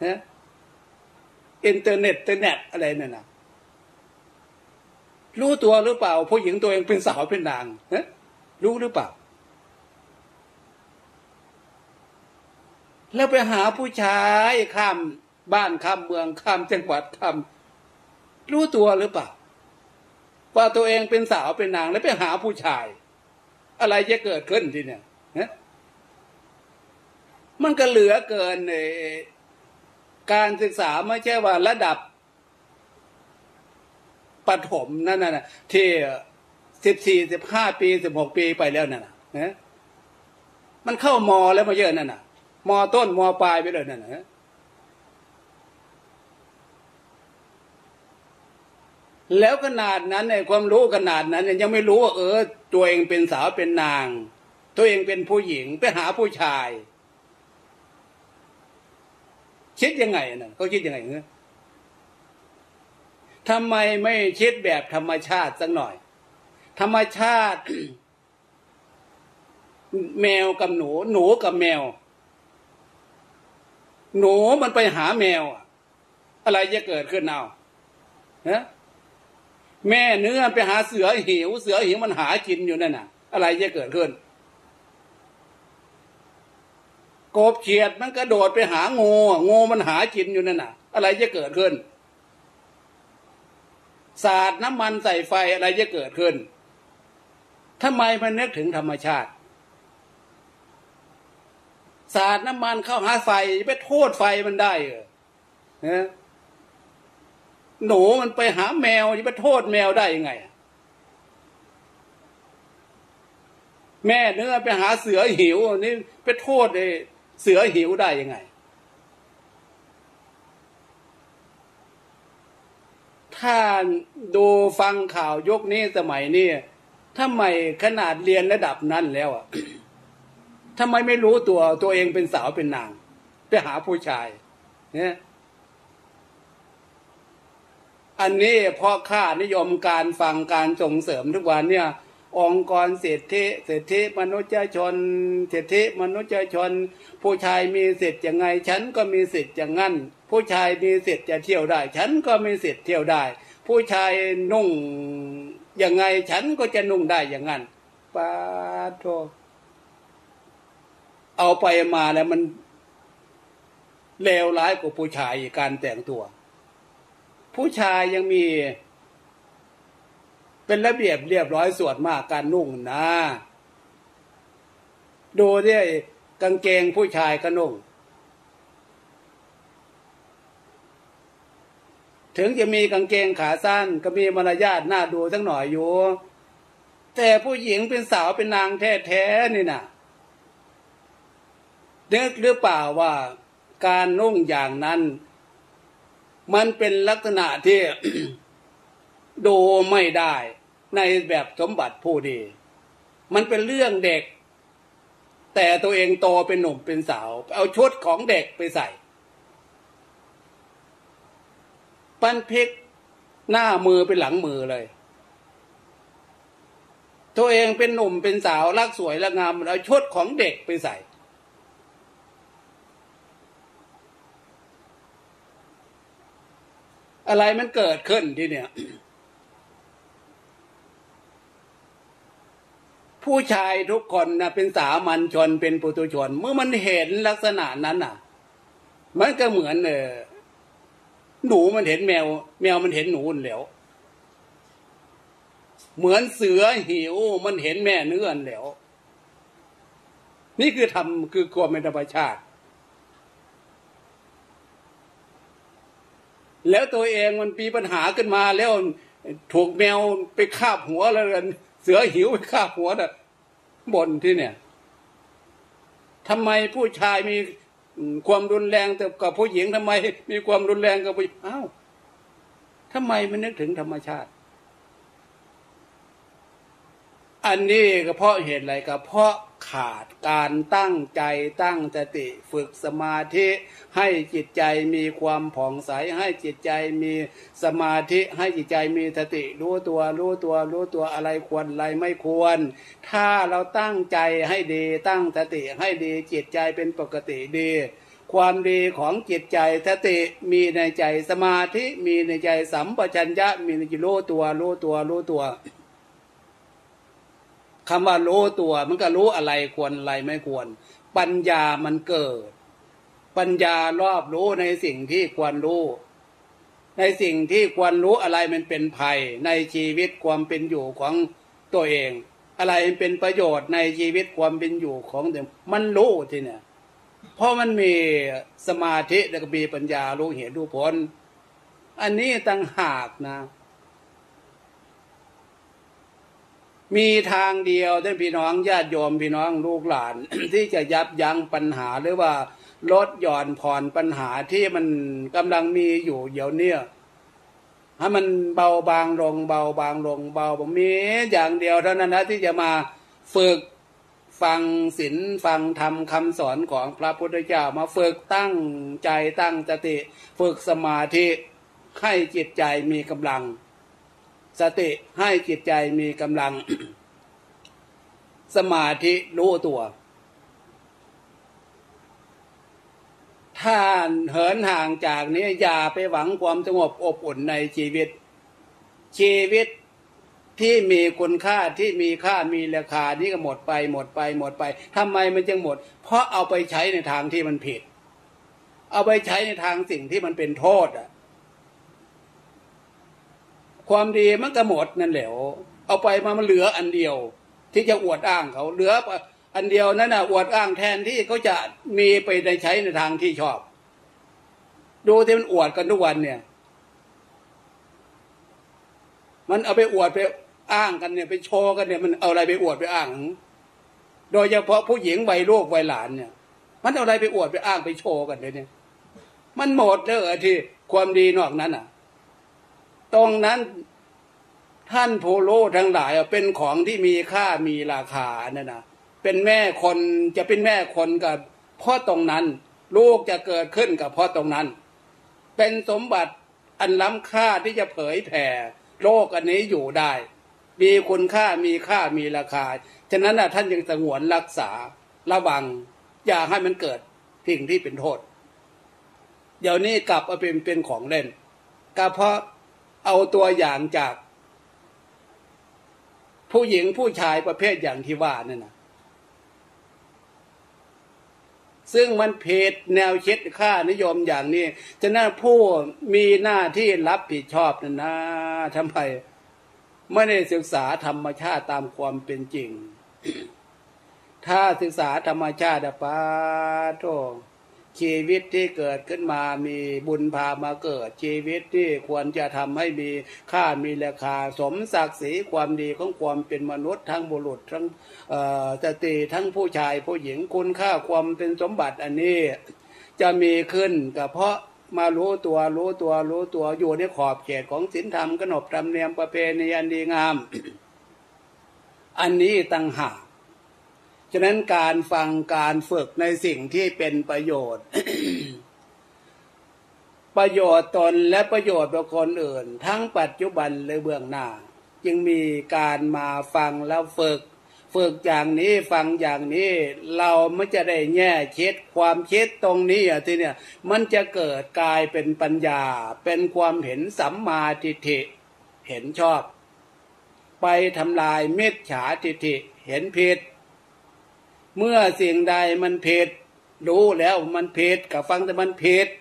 อินเทอร์เน็ตอะไรนั่นนะรู้ตัวหรือเปล่าผู้หญิงตัวเองเป็นสาวเป็นนางรู้หรือเปล่าแล้วไปหาผู้ชายข้ามบ้านข้ามเมืองข้ามจังหวัดข้ามรู้ตัวหรือเปล่าว่าตัวเองเป็นสาวเป็นนางแล้วไปหาผู้ชายอะไรจะเกิดขึ้นทีเนี่ยมันก็เหลือเกินการศึกษาไม่ใช่ว่าระดับประถมนั่นน่ะที่14 15 ปี16 ปีไปแล้วนั่นน่ะมันเข้ามอแล้วมาเยอะนั่นน่ะมอต้นมอปลายไปเลยนั่นน่ะแล้วขนาดนั้นในความรู้ขนาดนั้นยังไม่รู้ว่าตัวเองเป็นสาวเป็นนางตัวเองเป็นผู้หญิงไปหาผู้ชายคิดยังไงน่ะเขาคิดยังไงทำไมไม่คิดแบบธรรมชาติสักหน่อยธรรมชาติ แมวกับหนูกับแมวหนูมันไปหาแมวอะไรจะเกิดขึ้นเอาแม่เนื้อไปหาเสือหิวมันหากินอยู่นั่นน่ะอะไรจะเกิดขึ้นกบเขียดมันกระโดดไปหางูมันหากินอยู่นั่นน่ะอะไรจะเกิดขึ้นสาดน้ำมันใส่ไฟอะไรจะเกิดขึ้นทำไมมันนึกถึงธรรมชาติสาดน้ำมันเข้าหาไฟไปโทษไฟมันได้หนูมันไปหาแมวจะไปโทษแมวได้ยังไงแม่เนื้อไปหาเสือหิวนี่ไปโทษเสือหิวได้ยังไงถ้าดูฟังข่าวยุคนี้สมัยนี้ทำไมขนาดเรียนระดับนั้นแล้วทำไมไม่รู้ตัวเองเป็นสาวเป็นนางไปหาผู้ชายเนี่ยอันนี้เพราะค่านิยมการฟังการส่งเสริมทุกวันเนี่ยองค์กรสิทธิมนุษยชนสิทธิมนุษยชนผู้ชายมีสิทธิ์ยังไงฉันก็มีสิทธิ์อย่างนั้นผู้ชายมีสิทธิ์จะเที่ยวได้ฉันก็มีสิทธิ์เที่ยวได้ผู้ชายนุ่งยังไงฉันก็จะนุ่งได้อย่างนั้นปาโธเอาไปมาแล้วมันเลวร้ายกว่าผู้ชายการแต่งตัวผู้ชายยังมีเป็นระเบียบเรียบร้อยส่วนมากการนุ่งนะดูดิกางเกงผู้ชายก็นุ่งถึงจะมีกางเกงขาสั้นก็มีมารยาทน่าดูสักหน่อยอยู่แต่ผู้หญิงเป็นสาวเป็นนางแท้ๆนี่นะนึกหรือเปล่าว่าการนุ่งอย่างนั้นมันเป็นลักษณะที่ ดูไม่ได้ในแบบสมบัติผู้ดีมันเป็นเรื่องเด็กแต่ตัวเองโตเป็นหนุ่มเป็นสาวเอาชุดของเด็กไปใส่ปั้นพลิกหน้ามือเป็นหลังมือเลยตัวเองเป็นหนุ่มเป็นสาวรักสวยรักงามเอาชุดของเด็กไปใส่อะไรมันเกิดขึ้นที่เนี่ย ผู้ชายทุกคนนะเป็นสามัญชนเป็นปุถุชนเมื่อมันเห็นลักษณะนั้นน่ะมันก็เหมือนหนูมันเห็นแมวมันเห็นหนูเหลวเหมือนเสือหิวมันเห็นแม่เนื้อเหลวนี่คือธรรมคือความเป็นธรรมชาติแล้วตัวเองมันมีปัญหาขึ้นมาแล้วถูกแมวไปคาบหัวแล้วกันเสือหิวไปคาบหัวน่ะบ่นที่เนี่ยทำไมผู้ชายมีความรุนแรงแต่กับผู้หญิงทำไมมีความรุนแรงกับผู้หญิงอ้าวทำไมไม่นึกถึงธรรมชาติอันนี้ก็เพราะเหตุอะไรก็เพราะขาดการตั้งใจตั้งสติฝึกสมาธิให้จิตใจมีความผ่องใสให้จิตใจมีสมาธิให้จิตใจมีสติรู้ตัวอะไรควรอะไรไม่ควรถ้าเราตั้งใจให้ดีตั้งสติให้ดีจิตใจเป็นปกติดีความดีของจิตใจสติมีในใจสมาธิมีในใจสัมปชัญญะมีในใจรู้ตัวคำว่ารู้ตัวมันก็รู้อะไรควรอะไรไม่ควรปัญญามันเกิดปัญญารอบรู้ในสิ่งที่ควรรู้ในสิ่งที่ควรรู้อะไรมันเป็นภัยในชีวิตความเป็นอยู่ของตัวเองอะไรมันเป็นประโยชน์ในชีวิตความเป็นอยู่ของเด็กมันรู้ทีเนี่ยเพราะมันมีสมาธิแล้วก็มีปัญญารู้เหตุรู้ผลอันนี้ต่างหากนะมีทางเดียวท่านพี่น้องญาติโยมพี่น้องลูกหลาน ที่จะยับยั้งปัญหาหรือว่าลดหย่อนผ่อนปัญหาที่มันกำลังมีอยู่เดี๋ยวนี้ให้มันเบาบางลงมีอย่างเดียวเท่านั้นนะที่จะมาฝึกฟังศีลฟังธรรมคำสอนของพระพุทธเจ้ามาฝึกตั้งใจตั้งสติฝึกสมาธิให้จิตใจมีกำลังสติให้จิตใจมีกำลัง สมาธิรู้ตัวถ้าเหินห่างจากนี้อย่าไปหวังความสงบอบอุ่นในชีวิตที่มีคุณค่าที่มีค่ามีราคานี่ก็หมดไปทำไมมันจึงหมดเพราะเอาไปใช้ในทางที่มันผิดเอาไปใช้ในทางสิ่งที่มันเป็นโทษความดีมันก็หมดนั่นแหละเอาไปมันเหลืออันเดียวที่จะอวดอ้างเขาเหลืออันเดียวนั่นน่ะอวดอ้างแทนที่เขาจะมีไปในใช้ในทางที่ชอบดูที่มันอวดกันทุกวันเนี่ยมันเอาไปอวดไปอ้างกันเนี่ยไปโชว์กันเนี่ยมันเอาอะไรไปอวดไปอ้างโดยเฉพาะผู้หญิงวัยลูกวัยหลานเนี่ยมันเอาอะไรไปอวดไปอ้างไปโชว์กันเลยเนี่ยมันหมดเลยที่ความดีนอกนั้นตรงนั้นท่านผู้รู้ทั้งหลายเป็นของที่มีค่ามีราคานั่นนะเป็นแม่คนจะเป็นแม่คนกับเพราะตรงนั้นลูกจะเกิดขึ้นกับเพราะตรงนั้นเป็นสมบัติอันล้ำค่าที่จะเผยแผ่โลกอันนี้อยู่ได้มีคุณค่ามีค่ามีราคาฉะนั้นท่านยังสงวนรักษาระวังอย่าให้มันเกิดสิ่งที่เป็นโทษเดี๋ยวนี้กลับมาเป็นของเล่นก็เพราะเอาตัวอย่างจากผู้หญิงผู้ชายประเภทอย่างที่ว่านั่นนะซึ่งมันผิดแนวคิดค่านิยมอย่างนี้ฉะนั้นผู้มีหน้าที่รับผิดชอบนั่นนะทำไมไม่ได้ศึกษาธรรมชาติตามความเป็นจริง ถ้าศึกษาธรรมชาติปาโตชีวิตที่เกิดขึ้นมามีบุญพามาเกิดชีวิตที่ควรจะทำให้มีค่ามีราคาสมศักดิ์ศรีความดีของความเป็นมนุษย์ทั้งบุรุษทั้งสตรีทั้งผู้ชายผู้หญิงคุณค่าความเป็นสมบัติอันนี้จะมีขึ้นก็เพราะมารู้ตัวอยู่ในขอบเขตของศีลธรรมขนบธรรมเนียมประเพณีอันดีงาม อันนี้ต่างหากฉะนั้นการฟังการฝึกในสิ่งที่เป็นประโยชน์ ประโยชน์ตนและประโยชน์บุคคลอื่นทั้งปัจจุบันและเบื้องหน้าจึงมีการมาฟังแล้วฝึกอย่างนี้ฟังอย่างนี้เราไม่จะได้แง่คิดความคิดตรงนี้ที่เนี่ยมันจะเกิดกลายเป็นปัญญาเป็นความเห็นสัมมาทิฏฐิเห็นชอบไปทำลายมิจฉาทิฏฐิเห็นผิดเมื่อสิ่งใดมันผิดรู้แล้วมันผิดกับฟังแต่มันผิด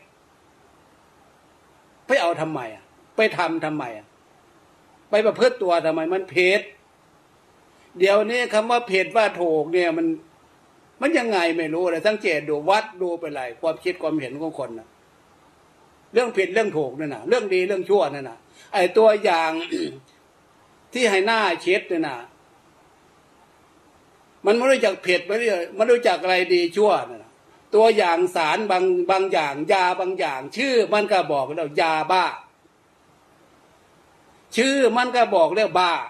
ไปเอาทำไมไปทำทำไมไปประพฤติตัวทำไมมันผิดเดี๋ยวนี้คำว่าผิดว่าถูกเนี่ยมันยังไงไม่รู้เลยสังเกตดูวัดดูไปเลยความคิดความเห็นของคนนะเรื่องผิดเรื่องถูกนั่นนะเรื่องดีเรื่องชั่วนั่นนะไอ้ตัวอย่าง ที่ให้หน้าเช็ดเนี่ยนะมันไม่รู้จักเผ็ดไม่รู้จักอะไรดีชั่วนะตัวอย่างสารบางอย่างยาบางอย่างชื่อมันก็บอกแล้วยาบ้าชื่อมันก็บอกแล้วบ้า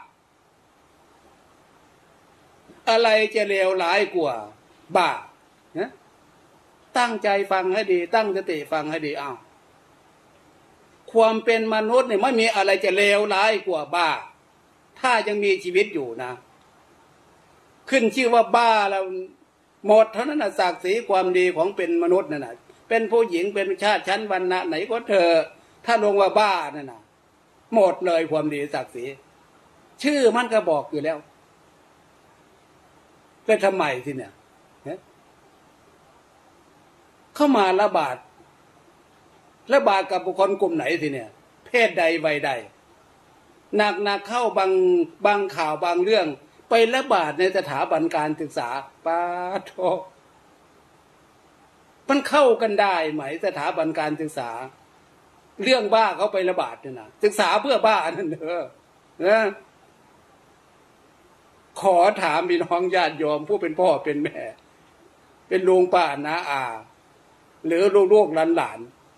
อะไรจะเลวร้ายกว่าบ้านะตั้งใจฟังให้ดีตั้งสติฟังให้ดีเอาความเป็นมนุษย์เนี่ยไม่มีอะไรจะเลวร้ายกว่าบ้าถ้ายังมีชีวิตอยู่นะขึ้นชื่อว่าบ้าแล้วหมดเท่านั้นศักดิ์ศรีความดีของเป็นมนุษย์นั่นน่ะเป็นผู้หญิงเป็นชาติชั้นวรรณะไหนก็เถอะถ้าลงว่าบ้านั่นน่ะหมดเลยความดีศักดิ์ศรีชื่อมันก็บอกอยู่แล้วแต่ทำไมสิเนี่ยเข้ามาระบาดกับบุคคลกลุ่มไหนสิเนี่ยเพศใดวัยใดหนักเข้าบางข่าวบางเรื่องไประบาดในสถาบันการศึกษาปาโทมันเข้ากันได้ไหมสถาบันการศึกษาเรื่องบ้าเขาไประบาดเนี่ยนะศึกษาเพื่อบ้านั่นเถอะนะขอถามพี่น้องญาติโยมผู้เป็นพ่อเป็นแม่เป็นลุงป้าน้าอาหรือลูกหลาน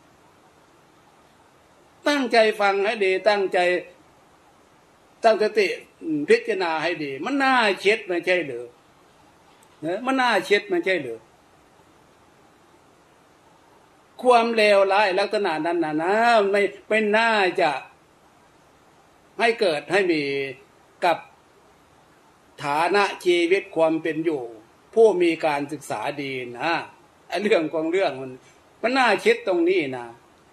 ตั้งใจฟังให้ดีตั้งสติพิจารณาให้ดีมันน่าเช็ดไม่ใช่หรือมันน่าเช็ดไม่ใช่หรือความเลวร้ายลักษณะนั้นนะไม่น่าจะให้เกิดให้มีกับฐานะชีวิตความเป็นอยู่ผู้มีการศึกษาดีนะเรื่องของเรื่องมันน่าเช็ดตรงนี้นะ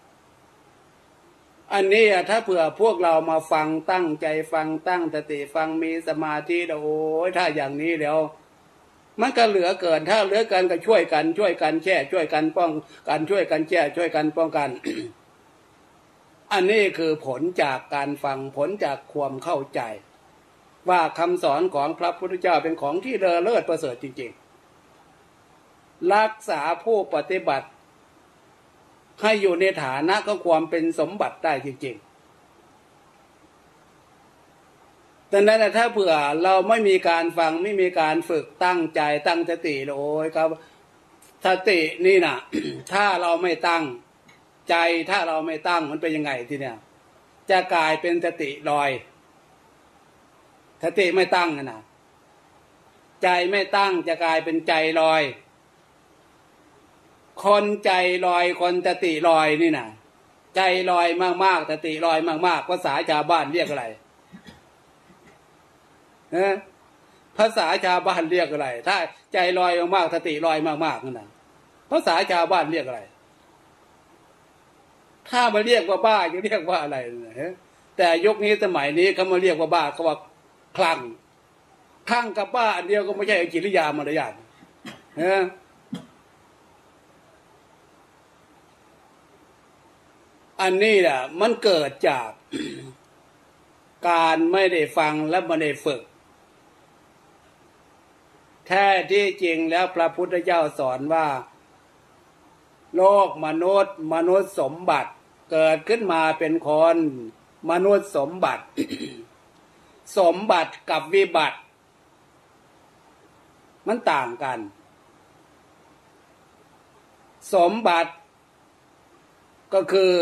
อันนี้ถ้าเผื่อพวกเรามาฟังตั้งใจฟังตั้งสติฟังมีสมาธิแล้วโอ้ยถ้าอย่างนี้แล้วมันก็เหลือเกินถ้าเหลือเกินก็ช่วยกันแช่ช่วยกันป้องกันช่วยกันแช่ช่วยกันป้องกัน อันนี้คือผลจากการฟังผลจากความเข้าใจว่าคำสอนของพระพุทธเจ้าเป็นของที่เลอเลิศประเสริฐจริงๆรักษาผู้ปฏิบัติให้อยู่ในฐานะของความเป็นสมบัติได้จริงๆแต่นั้นถ้าเผื่อเราไม่มีการฟังไม่มีการฝึกตั้งใจตั้งสติโอ้ยครับสตินี่นะ ถ้าเราไม่ตั้งใจถ้าเราไม่ตั้งมันเป็นยังไงทีเนี้ยจะกลายเป็นสติลอยสติไม่ตั้งนะใจไม่ตั้งจะกลายเป็นใจลอยคนใจลอยคนสติลอยนี่นะใจลอยมากๆสติลอยมากๆภาษาชาวบ้านเรียกอะไรนะภาษาชาวบ้านเรียกอะไรถ้าใจลอยมากๆสติลอยมากๆนั่นน่ะภาษาชาวบ้านเรียกอะไรถ้ามาเรียกว่าบ้าจะเรียกว่าอะไรแต่ยุคนี้สมัยนี้เขามาเรียกว่าบ้าเขาว่าคลั่งกับบ้าอันเดียวก็ไม่ใช่กิริยามารยาทอันนี้แหละมันเกิดจาก การไม่ได้ฟังและไม่ได้ฝึกแท้ที่จริงแล้วพระพุทธเจ้าสอนว่าโลกมนุษย์สมบัติเกิดขึ้นมาเป็นคนมนุษย์สมบัติ สมบัติกับวิบัติมันต่างกันสมบัติก็คือ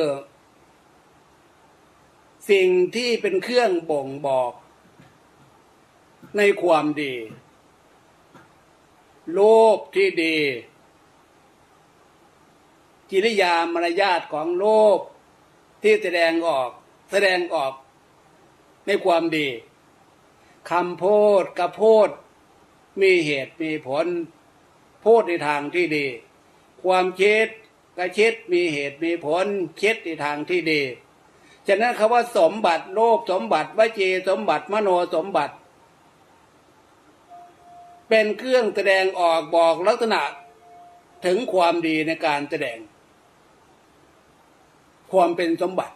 สิ่งที่เป็นเครื่องบ่งบอกในความดีรูปที่ดีกิริยามารยาทของโลกที่แสดงออกในความดีคำพูดกับพูดมีเหตุมีผลพูดในทางที่ดีความคิดก็คิดมีเหตุมีผลคิดในทางที่ดีฉะนั้นคำว่าสมบัติโลภสมบัติวจีสมบัติมโนสมบัติเป็นเครื่องแสดงออกบอกลักษณะถึงความดีในการแสดงความเป็นสมบัติ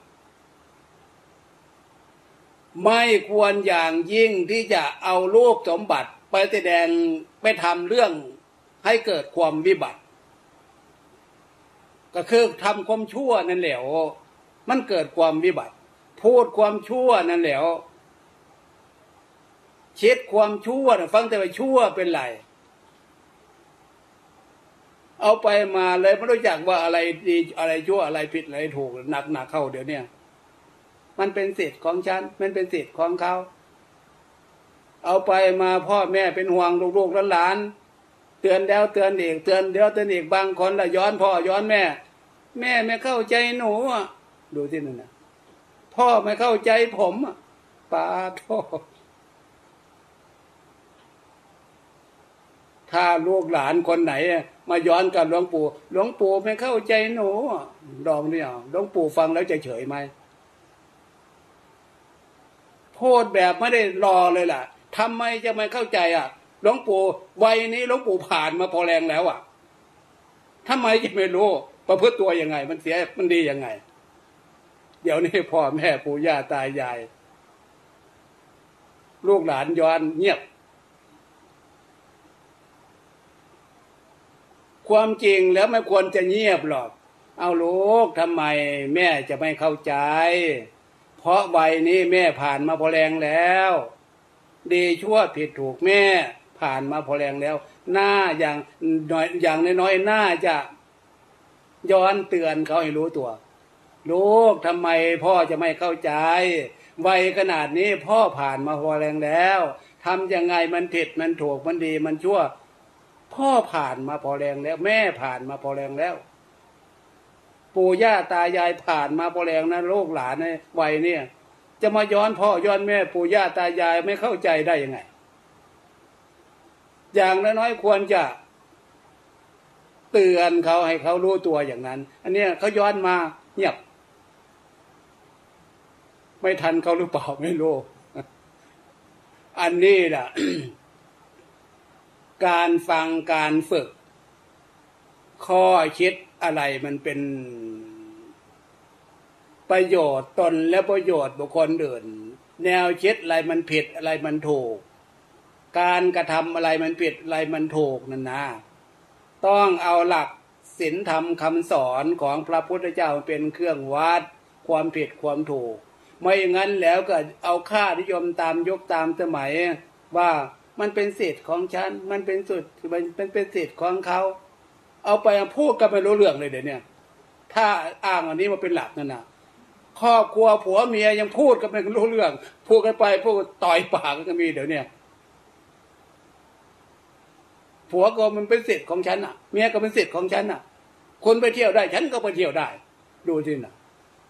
ไม่ควรอย่างยิ่งที่จะเอารูปสมบัติไปแสดงไปทำเรื่องให้เกิดความวิบัติก็คือทำความชั่วนั่นแหละมันเกิดความวิบัติพูดความชั่วนั่นแหละคิดความชั่วฟังแต่ว่าชั่วเป็นไรเอาไปมาเลยไม่รู้จักว่าอะไรดีอะไรชั่วอะไรผิดอะไรถูกหนักเข้าเดี๋ยวนี้มันเป็นสิทธิ์ของฉันมันเป็นสิทธิ์ของเขาเอาไปมาพ่อแม่เป็นห่วงลูกๆหลานเตือนแล้วเตือนอีกเตือนเดี๋ยวเตือนอีกบางคนละย้อนพ่อย้อนแม่ไม่เข้าใจหนูดูที่นั่นนะพ่อไม่เข้าใจผมปาโทถ้าลูกหลานคนไหนมาย้อนกับหลวงปู่ไม่เข้าใจหนูลองเนี่ยหลวงปู่ฟังแล้วจะเฉยไหมพูดแบบไม่ได้รอเลยล่ะทำไมจะไม่เข้าใจหลวงปู่วัยนี้หลวงปู่ผ่านมาพอแรงแล้วทำไมจะไม่รู้ประพฤติตัวยังไงมันเสียมันดียังไงเดี๋ยวนี้พ่อแม่ปู่ย่าตายายลูกหลานย้อนเงียบความจริงแล้วไม่ควรจะเงียบหรอกเอาลูกทำไมแม่จะไม่เข้าใจเพราะวัยนี้แม่ผ่านมาพอแรงแล้วดีชั่วผิดถูกแม่ผ่านมาพอแรงแล้วหน้าอย่างน้อยๆน่าจะย้อนเตือนเขาให้รู้ตัวลูกทำไมพ่อจะไม่เข้าใจวัยขนาดนี้พ่อผ่านมาพอแรงแล้วทำยังไงมันผิดมันถูกมันดีมันชั่วพ่อผ่านมาพอแรงแล้วแม่ผ่านมาพอแรงแล้วปู่ย่าตายายผ่านมาพอแรงนะลูกหลานในวัยเนี่ยจะมาย้อนพ่อย้อนแม่ปู่ย่าตายายไม่เข้าใจได้ยังไงอย่างน้อยๆควรจะเตือนเขาให้เขารู้ตัวอย่างนั้นอันเนี้ยเขาย้อนมาเงียบไม่ทันเขาหรือเปล่าไม่รู้อันนี้แหละ การฟังการฝึกข้อคิดอะไรมันเป็นประโยชน์ตนและประโยชน์บุคคลอื่นแนวคิดอะไรมันผิดอะไรมันถูกการกระทำอะไรมันผิดอะไรมันถูกนั่นนะต้องเอาหลักศีลธรรมคำสอนของพระพุทธเจ้าเป็นเครื่องวัดความผิดความถูกไม่อย่างนั้นแล้วก็เอาค่านิยมตามยุคตามสมัยว่ามันเป็นสิทธิ์ของฉันมันเป็นสิทธิ์ของเขาเอาไปพูดกันไม่รู้เรื่องเลยเดี๋ยวนี้ถ้าอ้างอันนี้มาเป็นหลักนั่นนะครอบครัวผัวเมียยังพูดกันไม่รู้เรื่องพูดกันไปพูดต่อยปากก็มีเดี๋ยวนี้ผัวก็มันเป็นสิทธิ์ของฉันเมียก็เป็นสิทธิ์ของฉันคนไปเที่ยวได้ฉันก็ไปเที่ยวได้ดูสินะ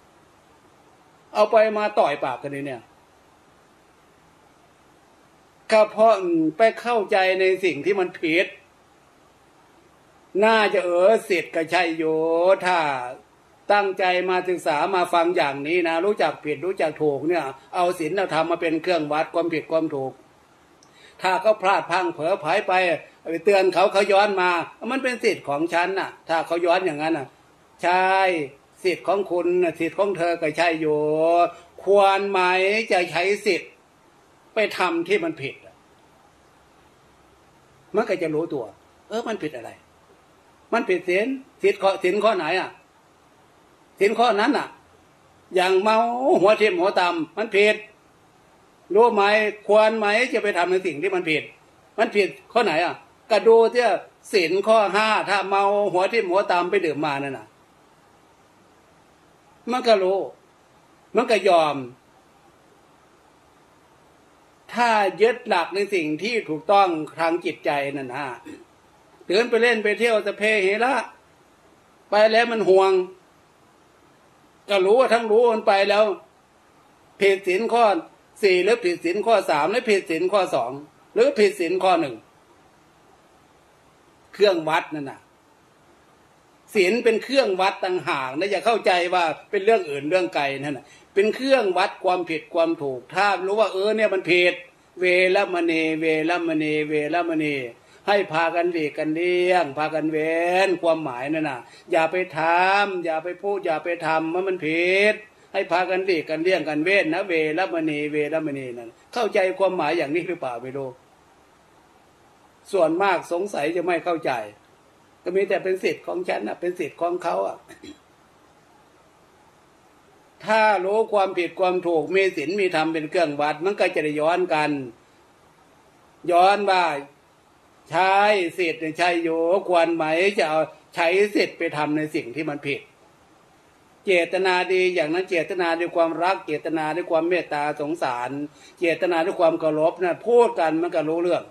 เอาไปมาต่อยปากกันเนี่ยก็เพราะไปเข้าใจในสิ่งที่มันผิดน่าจะสิทธิ์ก็ใช่อยู่ถ้าตั้งใจมาศึกษามาฟังอย่างนี้นะรู้จักผิดรู้จักถูกเนี่ยเอาศีลเอาธรรมมาเป็นเครื่องวัดความผิดความถูกถ้าเขาพลาดพลั้งเผลอไผลไปเตือนเขาย้อนมามันเป็นสิทธิ์ของฉันน่ะถ้าเขาย้อนอย่างนั้นน่ะใช่สิทธิ์ของคุณสิทธิ์ของเธอก็ใช่อยู่ควรไหมจะใช้สิทธิ์ไปทำที่มันผิดมันก็จะรู้ตัวมันผิดอะไรมันผิดศีลข้อไหนศีลข้อนั้นอย่างเมาหัวทิ่มหัวตำมันผิดรู้ไหมควรไหมจะไปทำในสิ่งที่มันผิดมันผิดข้อไหนก็ดูที่ศีลข้อ 5ถ้าเมาหัวทิ่มหัวตำไปดื่มมานั่นน่ะมันก็รู้มันก็ยอมถ้ายึดหลักในสิ่งที่ถูกต้องทางจิตใจนั่นเดินไปเล่นไปเที่ยวสะเพเหระไปแล้วมันห่วงก็รู้ว่าทั้งรู้มันไปแล้วผิดศีลข้อ 4หรือผิดศีลข้อ 3หรือผิดศีลข้อ 2หรือผิดศีลข้อ 1เครื่องวัดนั่นศีลเป็นเครื่องวัดต่างหากนะอย่าเข้าใจว่าเป็นเรื่องอื่นเรื่องไกลนั่นเป็นเครื่องวัดความผิดความถูกถ้ารู้ว่าเนี่ยมันผิดเวรมณีเวรมณีเวรมณีให้พากันหลีกกันเลี่ยงพากันเว้นความหมายนั่นอย่าไปทำอย่าไปพูดอย่าไปทำมันผิดให้พากันหลีกกันเลี่ยงกันเว้นนะเวรมณีเวรมณีนั่นเข้าใจความหมายอย่างนี้หรือเปล่าไม่รู้ส่วนมากสงสัยจะไม่เข้าใจก็มีแต่เป็นสิทธิ์ของฉันเป็นสิทธิ์ของเขาถ้ารู้ความผิดความถูกมีศีลมีธรรมเป็นเครื่องวัดมันก็จะได้ย้อนกันย้อนว่าใช้สิทธิ์ใช้อยู่ควรไหมจะเอาใช้สิทธิ์ไปทำในสิ่งที่มันผิดเจตนาดีอย่างนั้นเจตนาด้วยความรักเจตนาด้วยความเมตตาสงสารเจตนาด้วยความเคารพนะพูดกันมันก็รู้เรื่อง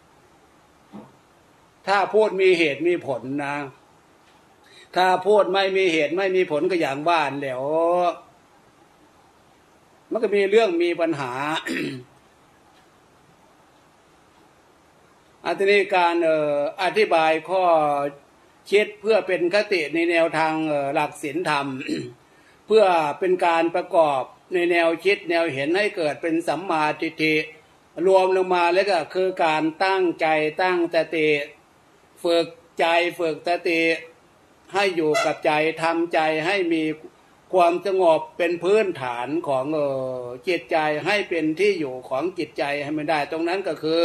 ถ้าพูดมีเหตุมีผลนะถ้าพูดไม่มีเหตุไม่มีผลก็อย่างว่านแล้วมันก็มีเรื่องมีปัญหา อันนี้การอธิบายข้อคิดเพื่อเป็นคติในแนวทางหลักศีลธรรม เพื่อเป็นการประกอบในแนวคิดแนวเห็นให้เกิดเป็นสัมมาทิฏฐิรวมลงมาแล้วก็คือการตั้งใจตั้งสติฝึกใจฝึกสติให้อยู่กับใจทำใจให้มีความสงบเป็นพื้นฐานของจิตใจให้เป็นที่อยู่ของจิตใจให้มันได้ตรงนั้นก็คือ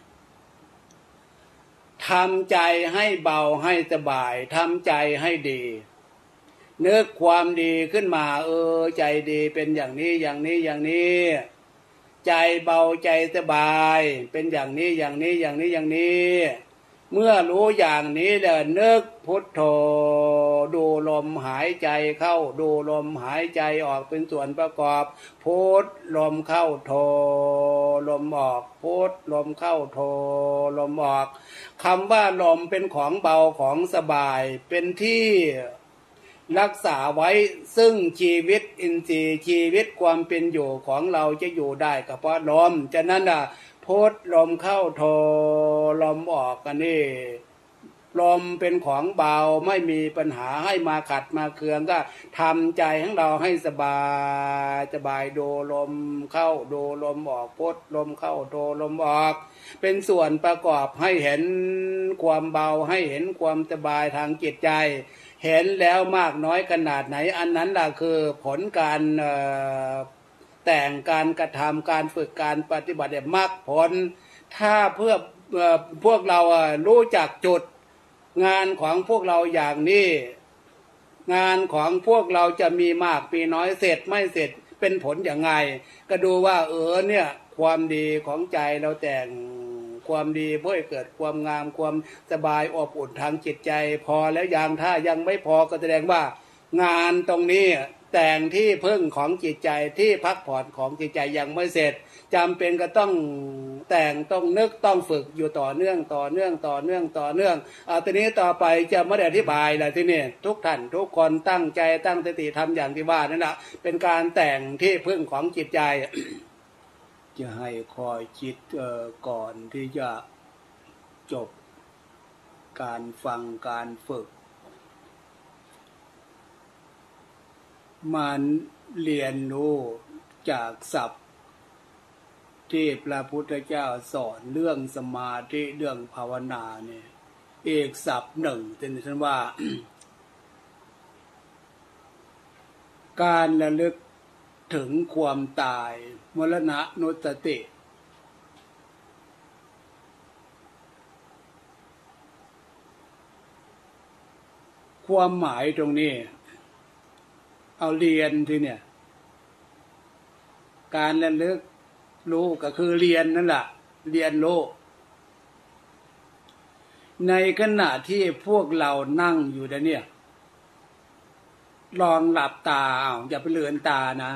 ทำใจให้เบาให้สบายทำใจให้ดีนึกความดีขึ้นมาใจดีเป็นอย่างนี้อย่างนี้อย่างนี้ใจเบาใจสบายเป็นอย่างนี้อย่างนี้อย่างนี้อย่างนี้เมื่อรู้อย่างนี้แล้วนึกพุทโธดูลมหายใจเข้าดูลมหายใจออกเป็นส่วนประกอบพุทลมเข้าโธลมออกพุทลมเข้าโธลมออกคำว่าลมเป็นของเบาของสบายเป็นที่รักษาไว้ซึ่งชีวิตอินทรีย์ชีวิตความเป็นอยู่ของเราจะอยู่ได้ก็เพราะลมฉะนั้นพุทลมเข้าโธลมออกกันนี่ลมเป็นของเบาไม่มีปัญหาให้มาขัดมาเคืองก็ทำใจของเราให้สบายสบายดูลมเข้าดูลมออกพุทลมเข้าโธลมออกเป็นส่วนประกอบให้เห็นความเบาให้เห็นความสบายทางจิตใจเห็นแล้วมากน้อยขนาดไหนอันนั้นคือผลการแต่งการกระทำการฝึกการปฏิบัติมรรคผลถ้าเพื่อพวกเรารู้จักจุดงานของพวกเราอย่างนี้งานของพวกเราจะมีมากมีน้อยเสร็จไม่เสร็จเป็นผลอย่างไงก็ดูว่าเนี่ยความดีของใจเราแต่งความดีเพื่อให้เกิดความงามความสบายอบอุ่นทางจิตใจพอแล้วยังถ้ายังไม่พอก็แสดงว่างานตรงนี้แต่งที่พึ่งของจิตใจที่พักผ่อนของจิตใจยังไม่เสร็จจำเป็นก็ต้องแต่งต้องนึกต้องฝึกอยู่ต่อเนื่องต่อเนื่องต่อเนื่องต่อเนื่องทีนี้ต่อไปจะไม่ได้อธิบายแล้วที่นี่ทุกท่านทุกคนตั้งใจตั้งสติทำอย่างที่ว่านั่นแหละเป็นการแต่งที่พึ่งของจิตใจจะให้คอยคิดก่อนที่จะจบการฟังการฝึกมันเรียนรู้จากศัพท์ที่พระพุทธเจ้าสอนเรื่องสมาธิเรื่องภาวนาเนี่ยเอกศัพท์หนึ่งเป็นฉันว่า การระลึกถึงความตายมรณะนุสติความหมายตรงนี้เอาเรียนที่เนี่ยการระลึกรู้ก็คือเรียนนั่นแหละเรียนรู้ในขณะที่พวกเรานั่งอยู่เนี่ยลองหลับตาอย่าไปเลือนตานะ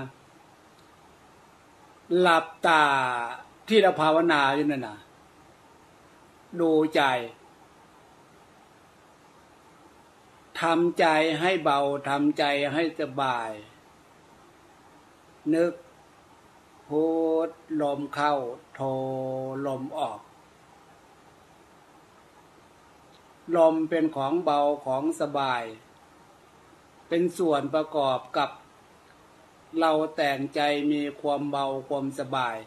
หลับตาที่เราภาวนาอยู่นั่นน่ะดูใจทำใจให้เบาทำใจให้สบายนึกพุทลมเข้าโทลมออกลมเป็นของเบาของสบายเป็นส่วนประกอบกับเราแต่งใจมีความเบาความสบาย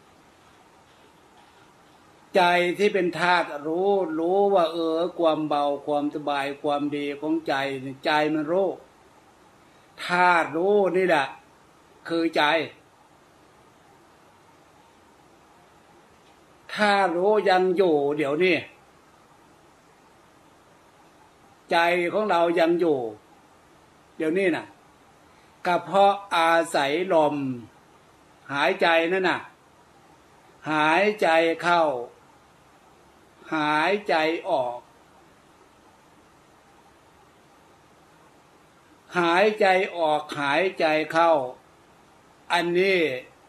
ใจที่เป็นธาตุรู้ว่าความเบาความสบายความดีของใจใจมันรู้ธาตุรู้นี่แหละคือใจถ้ารู้ยังอยู่เดี๋ยวนี้ใจของเรายังอยู่เดี๋ยวนี้น่ะก็เพราะอาศัยลมหายใจนั่นน่ะหายใจเข้าหายใจออกหายใจออกหายใจเข้าอันนี้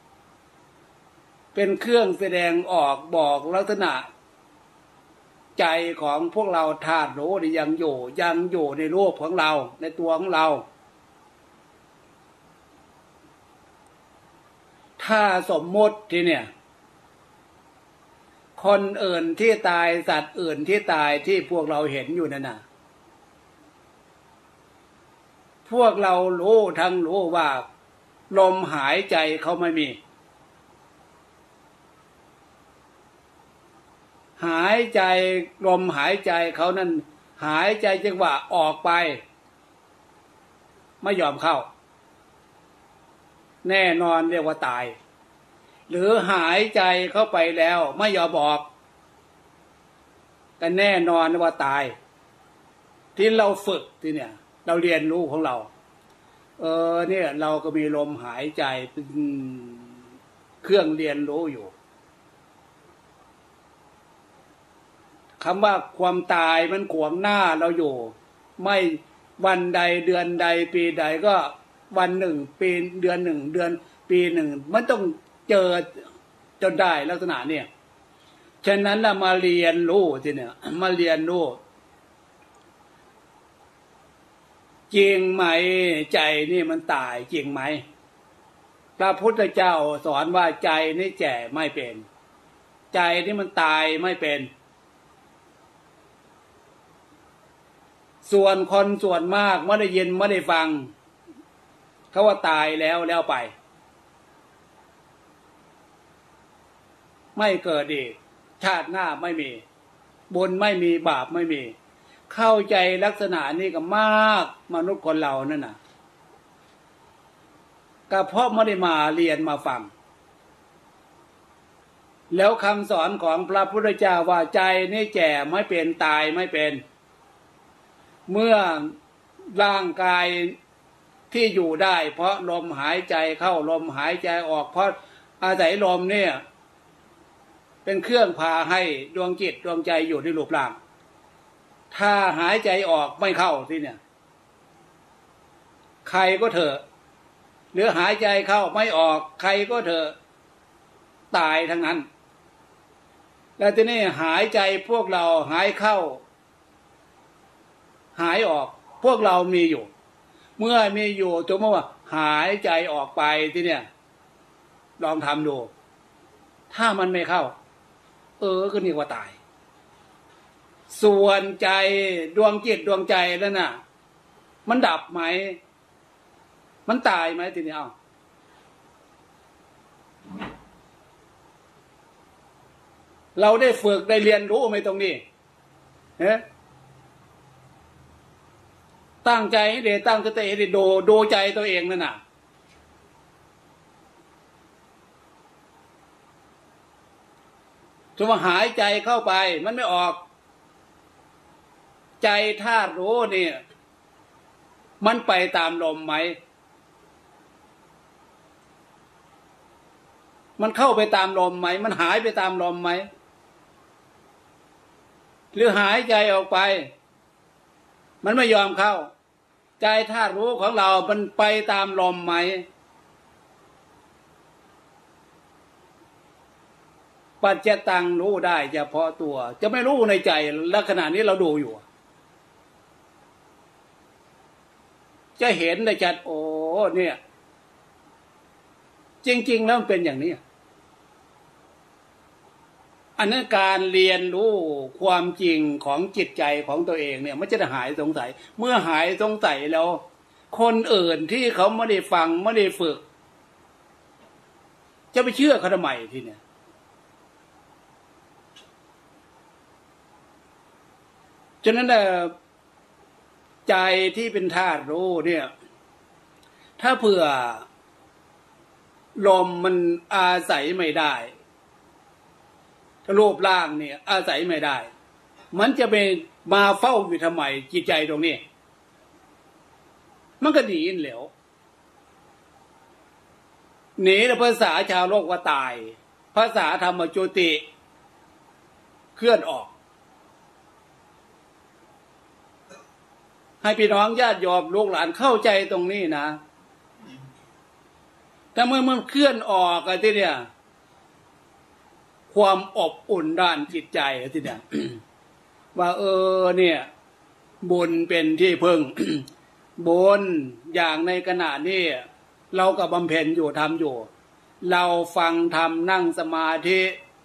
เป็นเครื่องแสดงออกบอกลักษณะใจของพวกเราธาตุรู้นี่ยังอยู่ในรูปของเราในตัวของเราถ้าสมมติที่เนี่ยคนอื่นที่ตายสัตว์อื่นที่ตายที่พวกเราเห็นอยู่นั่นน่ะพวกเรารู้ทั้งรู้ว่าลมหายใจเขาไม่มีหายใจลมหายใจเขานั้นหายใจจังหวะออกไปไม่ยอมเข้าแน่นอนเรียกว่าตายหรือหายใจเข้าไปแล้วไม่ยอมออกก็แน่นอนว่าตายที่เราฝึกที่เนี่ยเราเรียนรู้ของเราเนี่ยเราก็มีลมหายใจเป็นเครื่องเรียนรู้อยู่คำว่าความตายมันขวางหน้าเราอยู่ไม่วันใดเดือนใดปีใดก็วันหนึ่งปีเดือนหนึ่งเดือนปีหนึ่งมันต้องเจอจนได้ลักษณะเนี่ยฉะนั้นเรามาเรียนรู้ทีเนี่ยมาเรียนรู้จริงไหมใจนี่มันตายจริงไหมพระพุทธเจ้าสอนว่าใจนี่แก่ไม่เป็นใจนี่มันตายไม่เป็นส่วนคนส่วนมากไม่ได้ยินไม่ได้ฟังเขาว่าตายแล้วไปไม่เกิดอีกชาติหน้าไม่มีบุญไม่มีบาปไม่มีเข้าใจลักษณะนี้ก็มากมนุษย์คนเรานั่นน่ะก็เพราะไม่ได้มาเรียนมาฟังแล้วคำสอนของพระพุทธเจ้าว่าใจนี่แก่ไม่เป็นตายไม่เป็นเมื่อร่างกายที่อยู่ได้เพราะลมหายใจเข้าลมหายใจออกเพราะอาศัยลมเนี่ยเป็นเครื่องพาให้ดวงจิตดวงใจอยู่ในรูปร่างถ้าหายใจออกไม่เข้าที่เนี่ยใครก็เถอะหรือหายใจเข้าไม่ออกใครก็เถอะตายทั้งนั้นแล้วทีนี้หายใจพวกเราหายเข้าหายออกพวกเรามีอยู่เมื่อมีอยู่สมมติว่าหายใจออกไปที่เนี่ยลองทำดูถ้ามันไม่เข้าก็นี่ว่าตายส่วนใจดวงจิตดวงใจแล้วน่ะมันดับไหมมันตายไหมทีนี้เราได้ฝึกได้เรียนรู้ไหมตรงนี้ตั้งใจให้ดีตั้งสติให้ดีดูใจตัวเองนั่นน่ะจะมาหายใจเข้าไปมันไม่ออกใจถ้ารู้เนี่ยมันไปตามลมไหมมันเข้าไปตามลมไหมมันหายไปตามลมไหมหรือหายใจออกไปมันไม่ยอมเข้าใจถ้ารู้ของเรามันไปตามลมไหมปัจจตังรู้ได้เฉพาะตัวจะไม่รู้ในใจและขณะนี้เราดูอยู่จะเห็นได้ชัดเนี่ยจริงๆแล้วมันเป็นอย่างนี้อันนั้นการเรียนรู้ความจริงของจิตใจของตัวเองเนี่ยมันจะหายสงสัยเมื่อหายสงสัยแล้วคนอื่นที่เขาไม่ได้ฟังไม่ได้ฝึกจะไปเชื่อเขาทำไมทีเนี่ยฉะนั้นใจที่เป็นธาตุรู้เนี่ยถ้าเผื่อลมมันอาศัยไม่ได้รูปร่างเนี่ยอาศัยไม่ได้มันจะไปมาเฝ้าอยู่ทำไมจิตใจตรงนี้มันก็หนีเหลวหนีแล้วภาษาชาวโลกว่าตายภาษาธรรมจุติเคลื่อนออกให้พี่น้องญาติโยมลูกหลานเข้าใจตรงนี้นะแต่เมื่อมันเคลื่อนออกอะไรที่เนี่ยความอบอุ่นด้านจิตใจที่เนี่ย ว่าเนี่ยบุญเป็นที่พึ่ง บุญอย่างในขณะนี้เราก็บำเพ็ญอยู่ทำอยู่เราฟังธรรมนั่งสมาธิ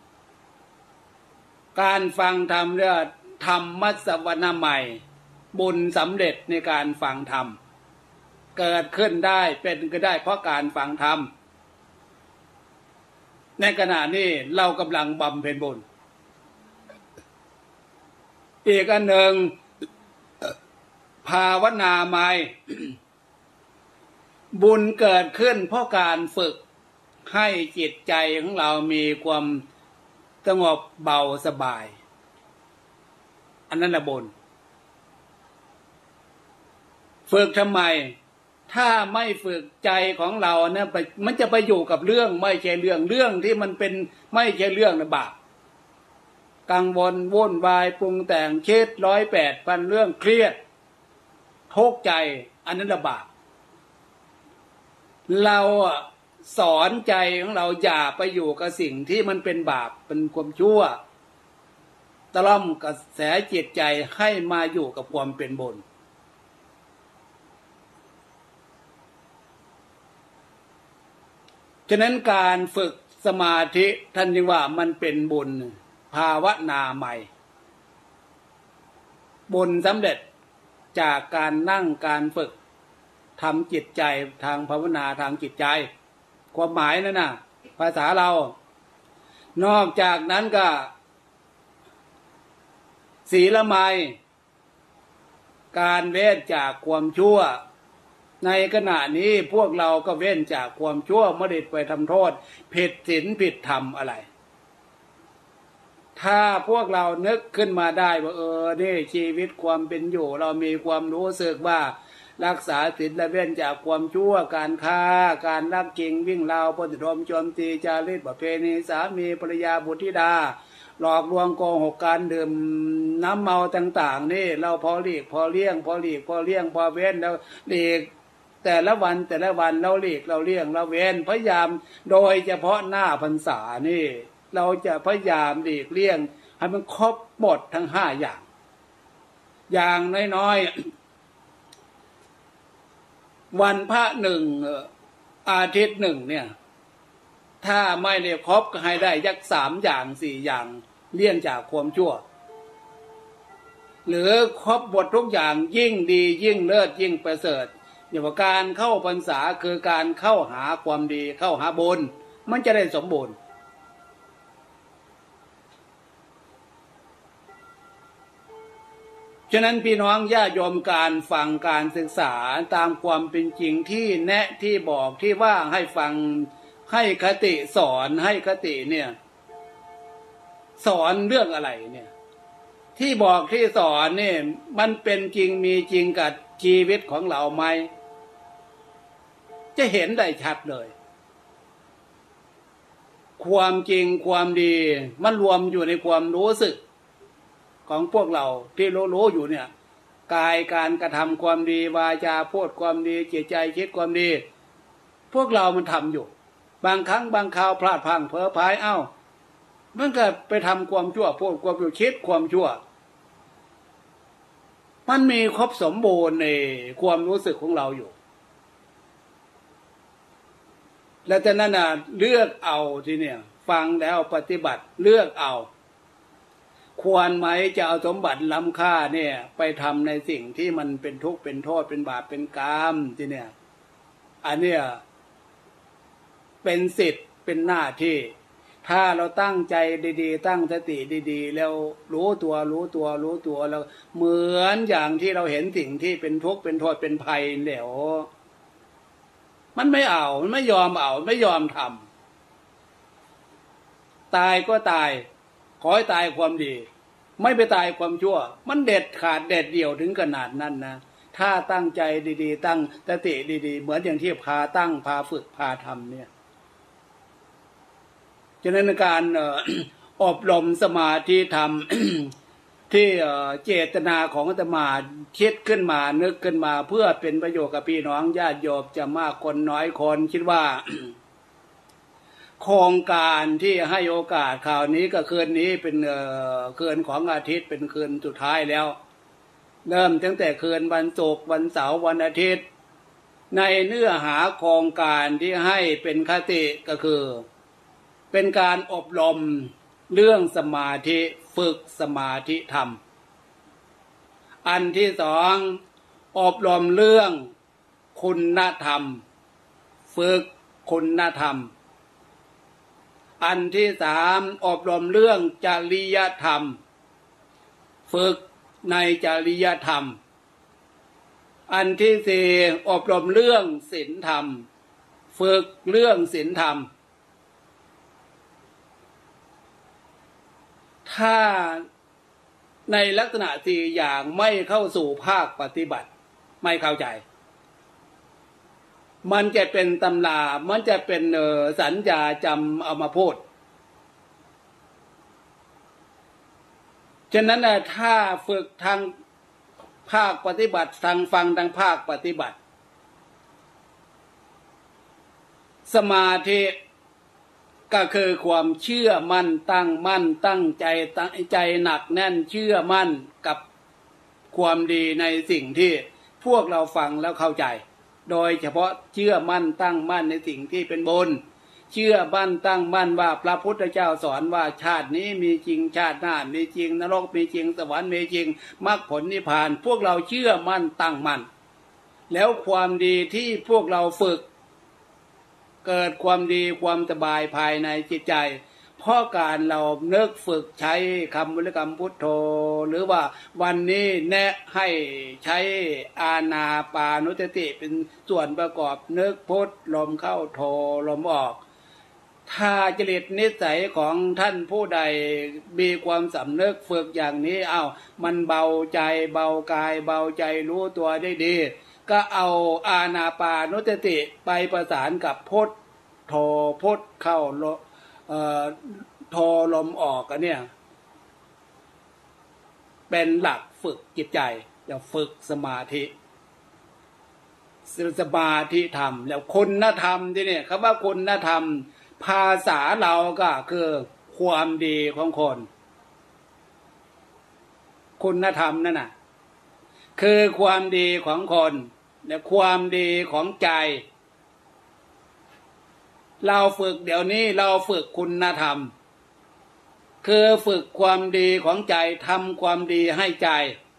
การฟังธรรมเรียกธรรมสวนาใหม่บุญสำเร็จในการฟังธรรมเกิดขึ้นได้เป็นก็ได้เพราะการฟังธรรมในขณะนี้เรากำลังบำเพ็ญบุญอีกอันหนึ่งภาวนาใหม่บุญเกิดขึ้นเพราะการฝึกให้จิตใจของเรามีความสงบเบาสบายอันนั้นแหละบุญฝึกทำไมถ้าไม่ฝึกใจของเราเนี่ยมันจะไปอยู่กับเรื่องไม่ใช่เรื่องที่มันเป็นไม่ใช่เรื่องนะบาปกังวลวุ่นวายปรุงแต่งคิด108,000เรื่องเครียดทุกข์ใจอันนั้นละบาปเราสอนใจของเราอย่าไปอยู่กับสิ่งที่มันเป็นบาปเป็นความชั่วตะล่อมกระแสจิตใจให้มาอยู่กับความเป็นบุญฉะนั้นการฝึกสมาธิท่านจึงว่ามันเป็นบุญภาวนาใหม่บุญสำเร็จจากการนั่งการฝึกทำจิตใจทางภาวนาทางจิตใจความหมายนั่นน่ะภาษาเรานอกจากนั้นก็ศีลไมยการเว้นจากความชั่วในขณะนี้พวกเราก็เว้นจากความชั่วไม่ได้ไปทำโทษผิดศีลผิดธรรมอะไรถ้าพวกเรานึกขึ้นมาได้ว่านี่ชีวิตความเป็นอยู่เรามีความรู้สึกว่ารักษาศีลและเว้นจากความชั่วการฆ่าการลักจริงวิ่งราวปฏิโลมโจมตีจารีตประเพณีสามีภรรยาบุตรธิดาหลอกลวงโกหกการดื่มน้ำเมาต่างๆนี่เราพอหลีกพอเลี่ยงพอเว้นแล้วหลีกแต่ละวันเราหลีกเราเลี่ยงเราเว้นพยายามโดยเฉพาะหน้าพรรษานี่เราจะพยายามหลีกเลี่ยงให้มันครบหมดทั้ง5อย่างน้อยๆวันพระ1อาทิตย์1เนี่ยถ้าไม่ได้ครบก็ให้ได้ยัก3 อย่าง 4 อย่างเลี่ยงจากความชั่วหรือครบหมดทุกอย่างยิ่งดียิ่งเลิศยิ่งประเสริฐอย่างว่าการเข้าพรรษาคือการเข้าหาความดีเข้าหาบุญมันจะได้สมบูรณ์ฉะนั้นพี่น้องญาติโยมการฟังการศึกษาตามความเป็นจริงที่แนะที่บอกที่ว่าให้ฟังให้คติสอนให้คติเนี่ยสอนเรื่องอะไรเนี่ยที่บอกที่สอนเนี่ยมันเป็นจริงมีจริงกับชีวิตของเราไหมจะเห็นได้ชัดเลยความจริงความดีมันรวมอยู่ในความรู้สึกของพวกเราที่รู้อยู่เนี่ยกายการกระทำความดีวาจาพูดความดีจิตใจคิดความดีพวกเรามันทำอยู่บางครั้งบางคราวพลาดพลั้งเผลอพลายมันก็ไปทำความชั่วพูดความชั่วคิดความชั่วมันมีครบสมบูรณ์ในความรู้สึกของเราอยู่แล้วแต่นั้นเลือกเอาทีเนี่ยฟังแล้วปฏิบัติเลือกเอาควรไหมจะเอาสมบัติล้ำค่าเนี่ยไปทำในสิ่งที่มันเป็นทุกข์เป็นโทษเป็นบาปเป็นกรรมทีเนี่ยอันเนี้ยเป็นสิทธิ์เป็นหน้าที่ถ้าเราตั้งใจดีๆตั้งสติดีๆแล้วรู้ตัวแล้วเหมือนอย่างที่เราเห็นสิ่งที่เป็นทุกข์เป็นโทษเป็นภัยแล้วมันไม่เอามันไม่ยอมเอาไม่ยอมทำตายก็ตายขอให้ตายความดีไม่ไปตายความชั่วมันเด็ดขาดเด็ดเดี่ยวถึงขนาดนั้นนะถ้าตั้งใจดีๆตั้งสติดีๆเหมือนอย่างที่พาตั้งพาฝึกพาทำเนี่ยฉะนั้นการอบรมสมาธิธรรม ที่เจตนาของอาตมาคิดขึ้นมานึกขึ้นมาเพื่อเป็นประโยชน์กับพี่น้องญาติโยมจะมากคนน้อยคนคิดว่า โครงการที่ให้โอกาสข่าวนี้ก็คืนนี้เป็นคืนของอาทิตย์เป็นคืนสุดท้ายแล้วเริ่มตั้งแต่คืนวันศุกร์วันเสาร์วันอาทิตย์ในเนื้อหาโครงการที่ให้เป็นคติก็คือเป็นการอบรมเรื่องสมาธิฝึกสมาธิธรรมอันที่สองอบรมเรื่องคุณธรรมฝึกคุณธรรมอันที่สามอบรมเรื่องจริยธรรมฝึกในจริยธรรมอันที่สี่อบรมเรื่องศีลธรรมฝึกเรื่องศีลธรรมถ้าในลักษณะสี่อย่างไม่เข้าสู่ภาคปฏิบัติไม่เข้าใจมันจะเป็นตำรามันจะเป็นสัญญาจำเอามาพูดฉะนั้นถ้าฝึกทางภาคปฏิบัติทางฟังทางภาคปฏิบัติสมาธิก็คือความเชื่อมั่นตั้งมั่นตั้งใจหนักแน่นเชื่อมั่นกับความดีในสิ่งที่พวกเราฟังแล้วเข้าใจโดยเฉพาะเชื่อมั่นตั้งมั่นในสิ่งที่เป็นบุญเชื่อมั่นตั้งมั่นว่าพระพุทธเจ้าสอนว่าชาตินี้มีจริงชาติหน้ามีจริงนรกมีจริงสวรรค์มีจริงมรรคผลนิพพานพวกเราเชื่อมั่นตั้งมั่นแล้วความดีที่พวกเราฝึกเกิดความดีความสบายภายในจิตใจเพราะการเราเนึกฝึกใช้คำบริกรรมพุทโธหรือว่าวันนี้แนะให้ใช้อานาปานุสติเป็นส่วนประกอบนึกพุทลมเข้าโธลมออกถ้าจริตนิสัยของท่านผู้ใดมีความสำนึกฝึกอย่างนี้มันเบาใจเบากายเบาใจรู้ตัวได้ดีก็เอาอานาปานุสติไปประสานกับพุทโธพุทเข้าโธลมออกกันเนี่ยเป็นหลักฝึกจิตใจอย่าฝึกสมาธิสมาธิธรรมแล้วคุณธรรมที่เนี่ยคำว่าคุณธรรมภาษาเราก็คือความดีของคนคุณธรรมนั่นน่ะคือความดีของคนและความดีของใจเราฝึกเดี๋ยวนี้เราฝึกคุณธรรมคือฝึกความดีของใจทำความดีให้ใจ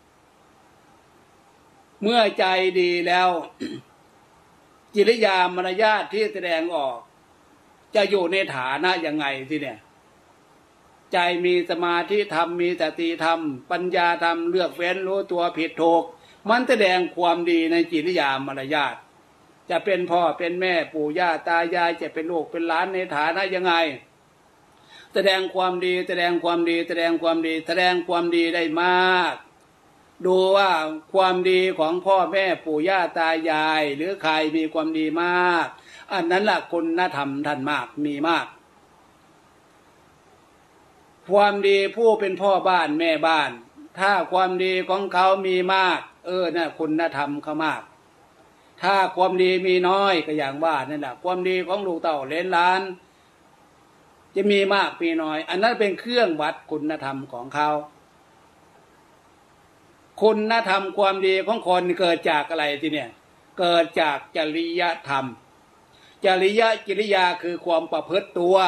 เมื่อใจดีแล้ว กิริยามารยาทที่แสดงออกจะอยู่ในฐานะยังไงที่เนี่ยใจมีสมาธิธรรมมีสติธรรมปัญญาธรรมเลือกเว้นรู้ตัวผิดถูกมันแสดงความดีในกิริยามารยาทจะเป็นพ่อเป็นแม่ปู่ย่าตายายจะเป็นลูกเป็นหลานในฐานะยังไงแสดงความดีแสดงความดีแสดงความดีแสดงความดีได้มากดูว่าความดีของพ่อแม่ปู่ย่าตายายหรือใครมีความดีมากอันนั้นล่ะคุณธรรมท่านมากมีมากความดีผู้เป็นพ่อบ้านแม่บ้านถ้าความดีของเขามีมากน่ะคุณธรรมเขามากถ้าความดีมีน้อยก็อย่างว่านั่นแหละความดีของลูกเต่าเหลนหลานจะมีมากมีน้อยอันนั้นเป็นเครื่องวัดคุณธรรมของเขาคุณธรรมความดีของคนเกิดจากอะไรทีเนี่ยเกิดจากจริยธรรมจริยาคือความประพฤติตัว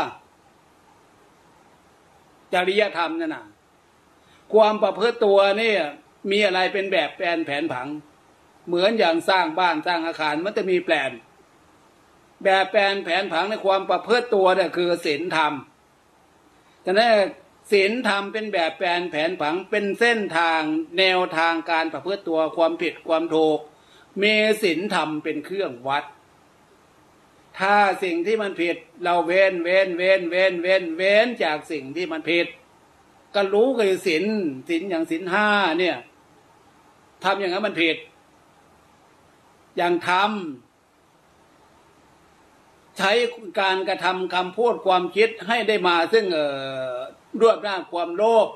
จริยธรรมนั่นน่ะความประพฤติตัวนี่มีอะไรเป็นแบบแผนผังเหมือนอย่างสร้างบ้านสร้างอาคารมันจะมีแปลนแบบแผนผังในความประพฤติตัวเนี่ยคือศีลธรรมแต่นั้นศีลธรรมเป็นแบบแผนผังเป็นเส้นทางแนวทางการประพฤติตัวความผิดความถูกมีศีลธรรมเป็นเครื่องวัดถ้าสิ่งที่มันผิดเราเว้นจากสิ่งที่มันผิดก็รู้กันศีลอย่างศีล5เนี่ยทำอย่างนั้นมันผิดอย่างทำใช้การกระทำคำพูดความคิดให้ได้มาซึ่งรวบร่างความโลภ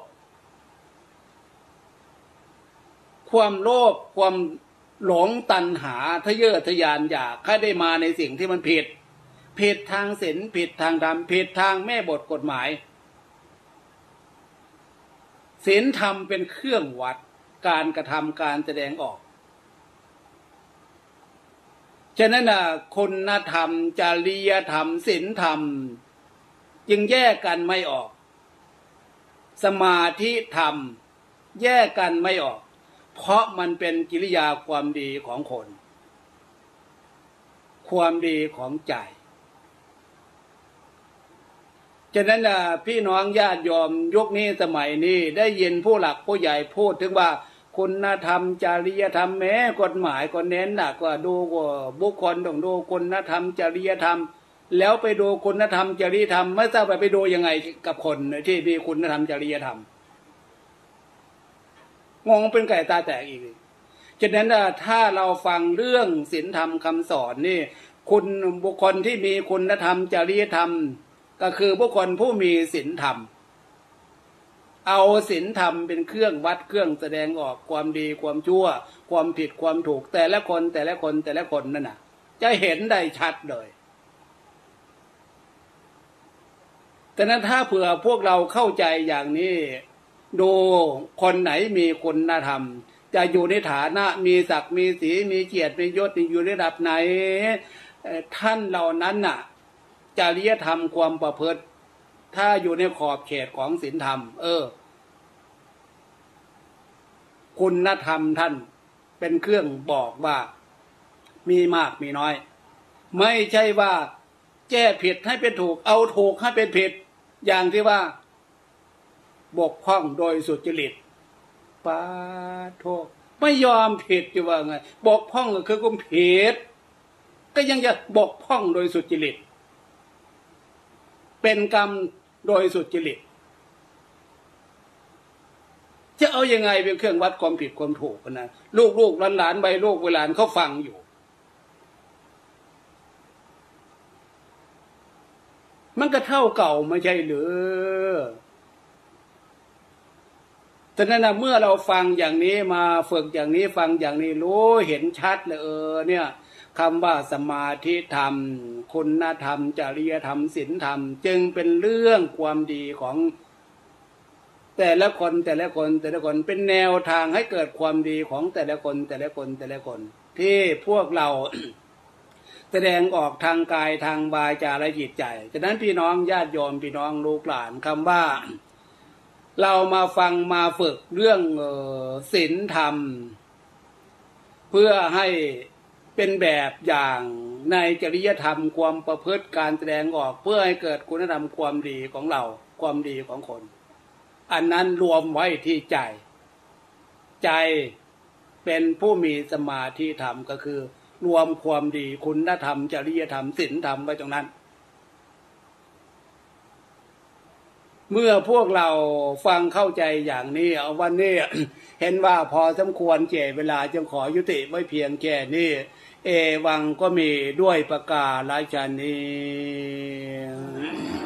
ความหลงตัณหาทะเยอทะยานอยากให้ได้มาในสิ่งที่มันผิดทางศีลผิดทางธรรมผิดทางแม่บทกฎหมายศีลธรรมเป็นเครื่องวัดการกระทำการแสดงออกฉะนั้นคุณธรรมจริยธรรมศีลธรรมจึงแยกกันไม่ออกสมาธิธรรมแยกกันไม่ออกเพราะมันเป็นกิริยาความดีของคนความดีของใจฉะนั้นพี่น้องญาติโยมยุคนี้สมัยนี้ได้ยินผู้หลักผู้ใหญ่พูดถึงว่าคุณธรรมจริยธรรมแม้กฎหมายก็เน้นหนักว่าดูบุคคลต้องดูคุณธรรมจริยธรรมแล้วไปดูคุณธรรมจริยธรรมไม่ทราบไปดูยังไงกับคนที่มีคุณธรรมจริยธรรมงงเป็นไก่ตาแตกอีกฉะนั้นถ้าเราฟังเรื่องศีลธรรมคำสอนนี่คุณบุคคลที่มีคุณธรรมจริยธรรมก็คือบุคคลผู้มีศีลธรรมเอาศีลธรรมเป็นเครื่องวัดเครื่องแสดงออกความดีความชั่วความผิดความถูกแต่ละคนนั่นน่ะจะเห็นได้ชัดเลยแต่นั้นถ้าเผื่อพวกเราเข้าใจอย่างนี้ดูคนไหนมีคุณธรรมจะอยู่ในฐานะมีศักดิ์มีศรีมีเกียรติมียศอยู่ในระดับไหนท่านเหล่านั้นน่ะจริยธรรมความประพฤติถ้าอยู่ในขอบเขตของศีลธรรมคุณธรรมท่านเป็นเครื่องบอกว่ามีมากมีน้อยไม่ใช่ว่าแก้ผิดให้เป็นถูกเอาถูกให้เป็นผิดอย่างที่ว่าบกพร่องโดยสุจริตปาโทษไม่ยอมผิดจะว่าไงบกพร่องก็คือกุมผิดก็ยังจะบกพร่องโดยสุจริตเป็นกรรมโดยสุจริตจะเอายังไงเป็นเครื่องวัดความผิดความถูกกันนะลูกหลานใบลูกเวลาเขาฟังอยู่มันก็เท่าเก่าไม่ใช่หรือแต่นั้นเมื่อเราฟังอย่างนี้มาฝึกอย่างนี้ฟังอย่างนี้รู้เห็นชัดเลยเนี่ยคำว่าสมาธิธรรมคุณธรรมจริยธรรมศีลธรรมจึงเป็นเรื่องความดีของแต่ละคนเป็นแนวทางให้เกิดความดีของแต่ละคนที่พวกเราแสดงออกทางกายทางวาจาและจิตใจฉะนั้นพี่น้องญาติโยมพี่น้องลูกหลานคำว่าเรามาฟังมาฝึกเรื่องศีลธรรมเพื่อให้เป็นแบบอย่างในจริยธรรมความประพฤติการแสดงออกเพื่อให้เกิดคุณธรรมความดีของเราความดีของคนอันนั้นรวมไว้ที่ใจใจเป็นผู้มีสมาธิธรรมก็คือรวมความดีคุณธรรมจริยธรรมศีลธรรมไว้ตรงนั้นเมื่อพวกเราฟังเข้าใจอย่างนี้วันนี้ เห็นว่าพอสมควรแก่เวลาจึงขอยุติไว้เพียงแค่นี้เอวังก็มีด้วยประกาศฉะนี้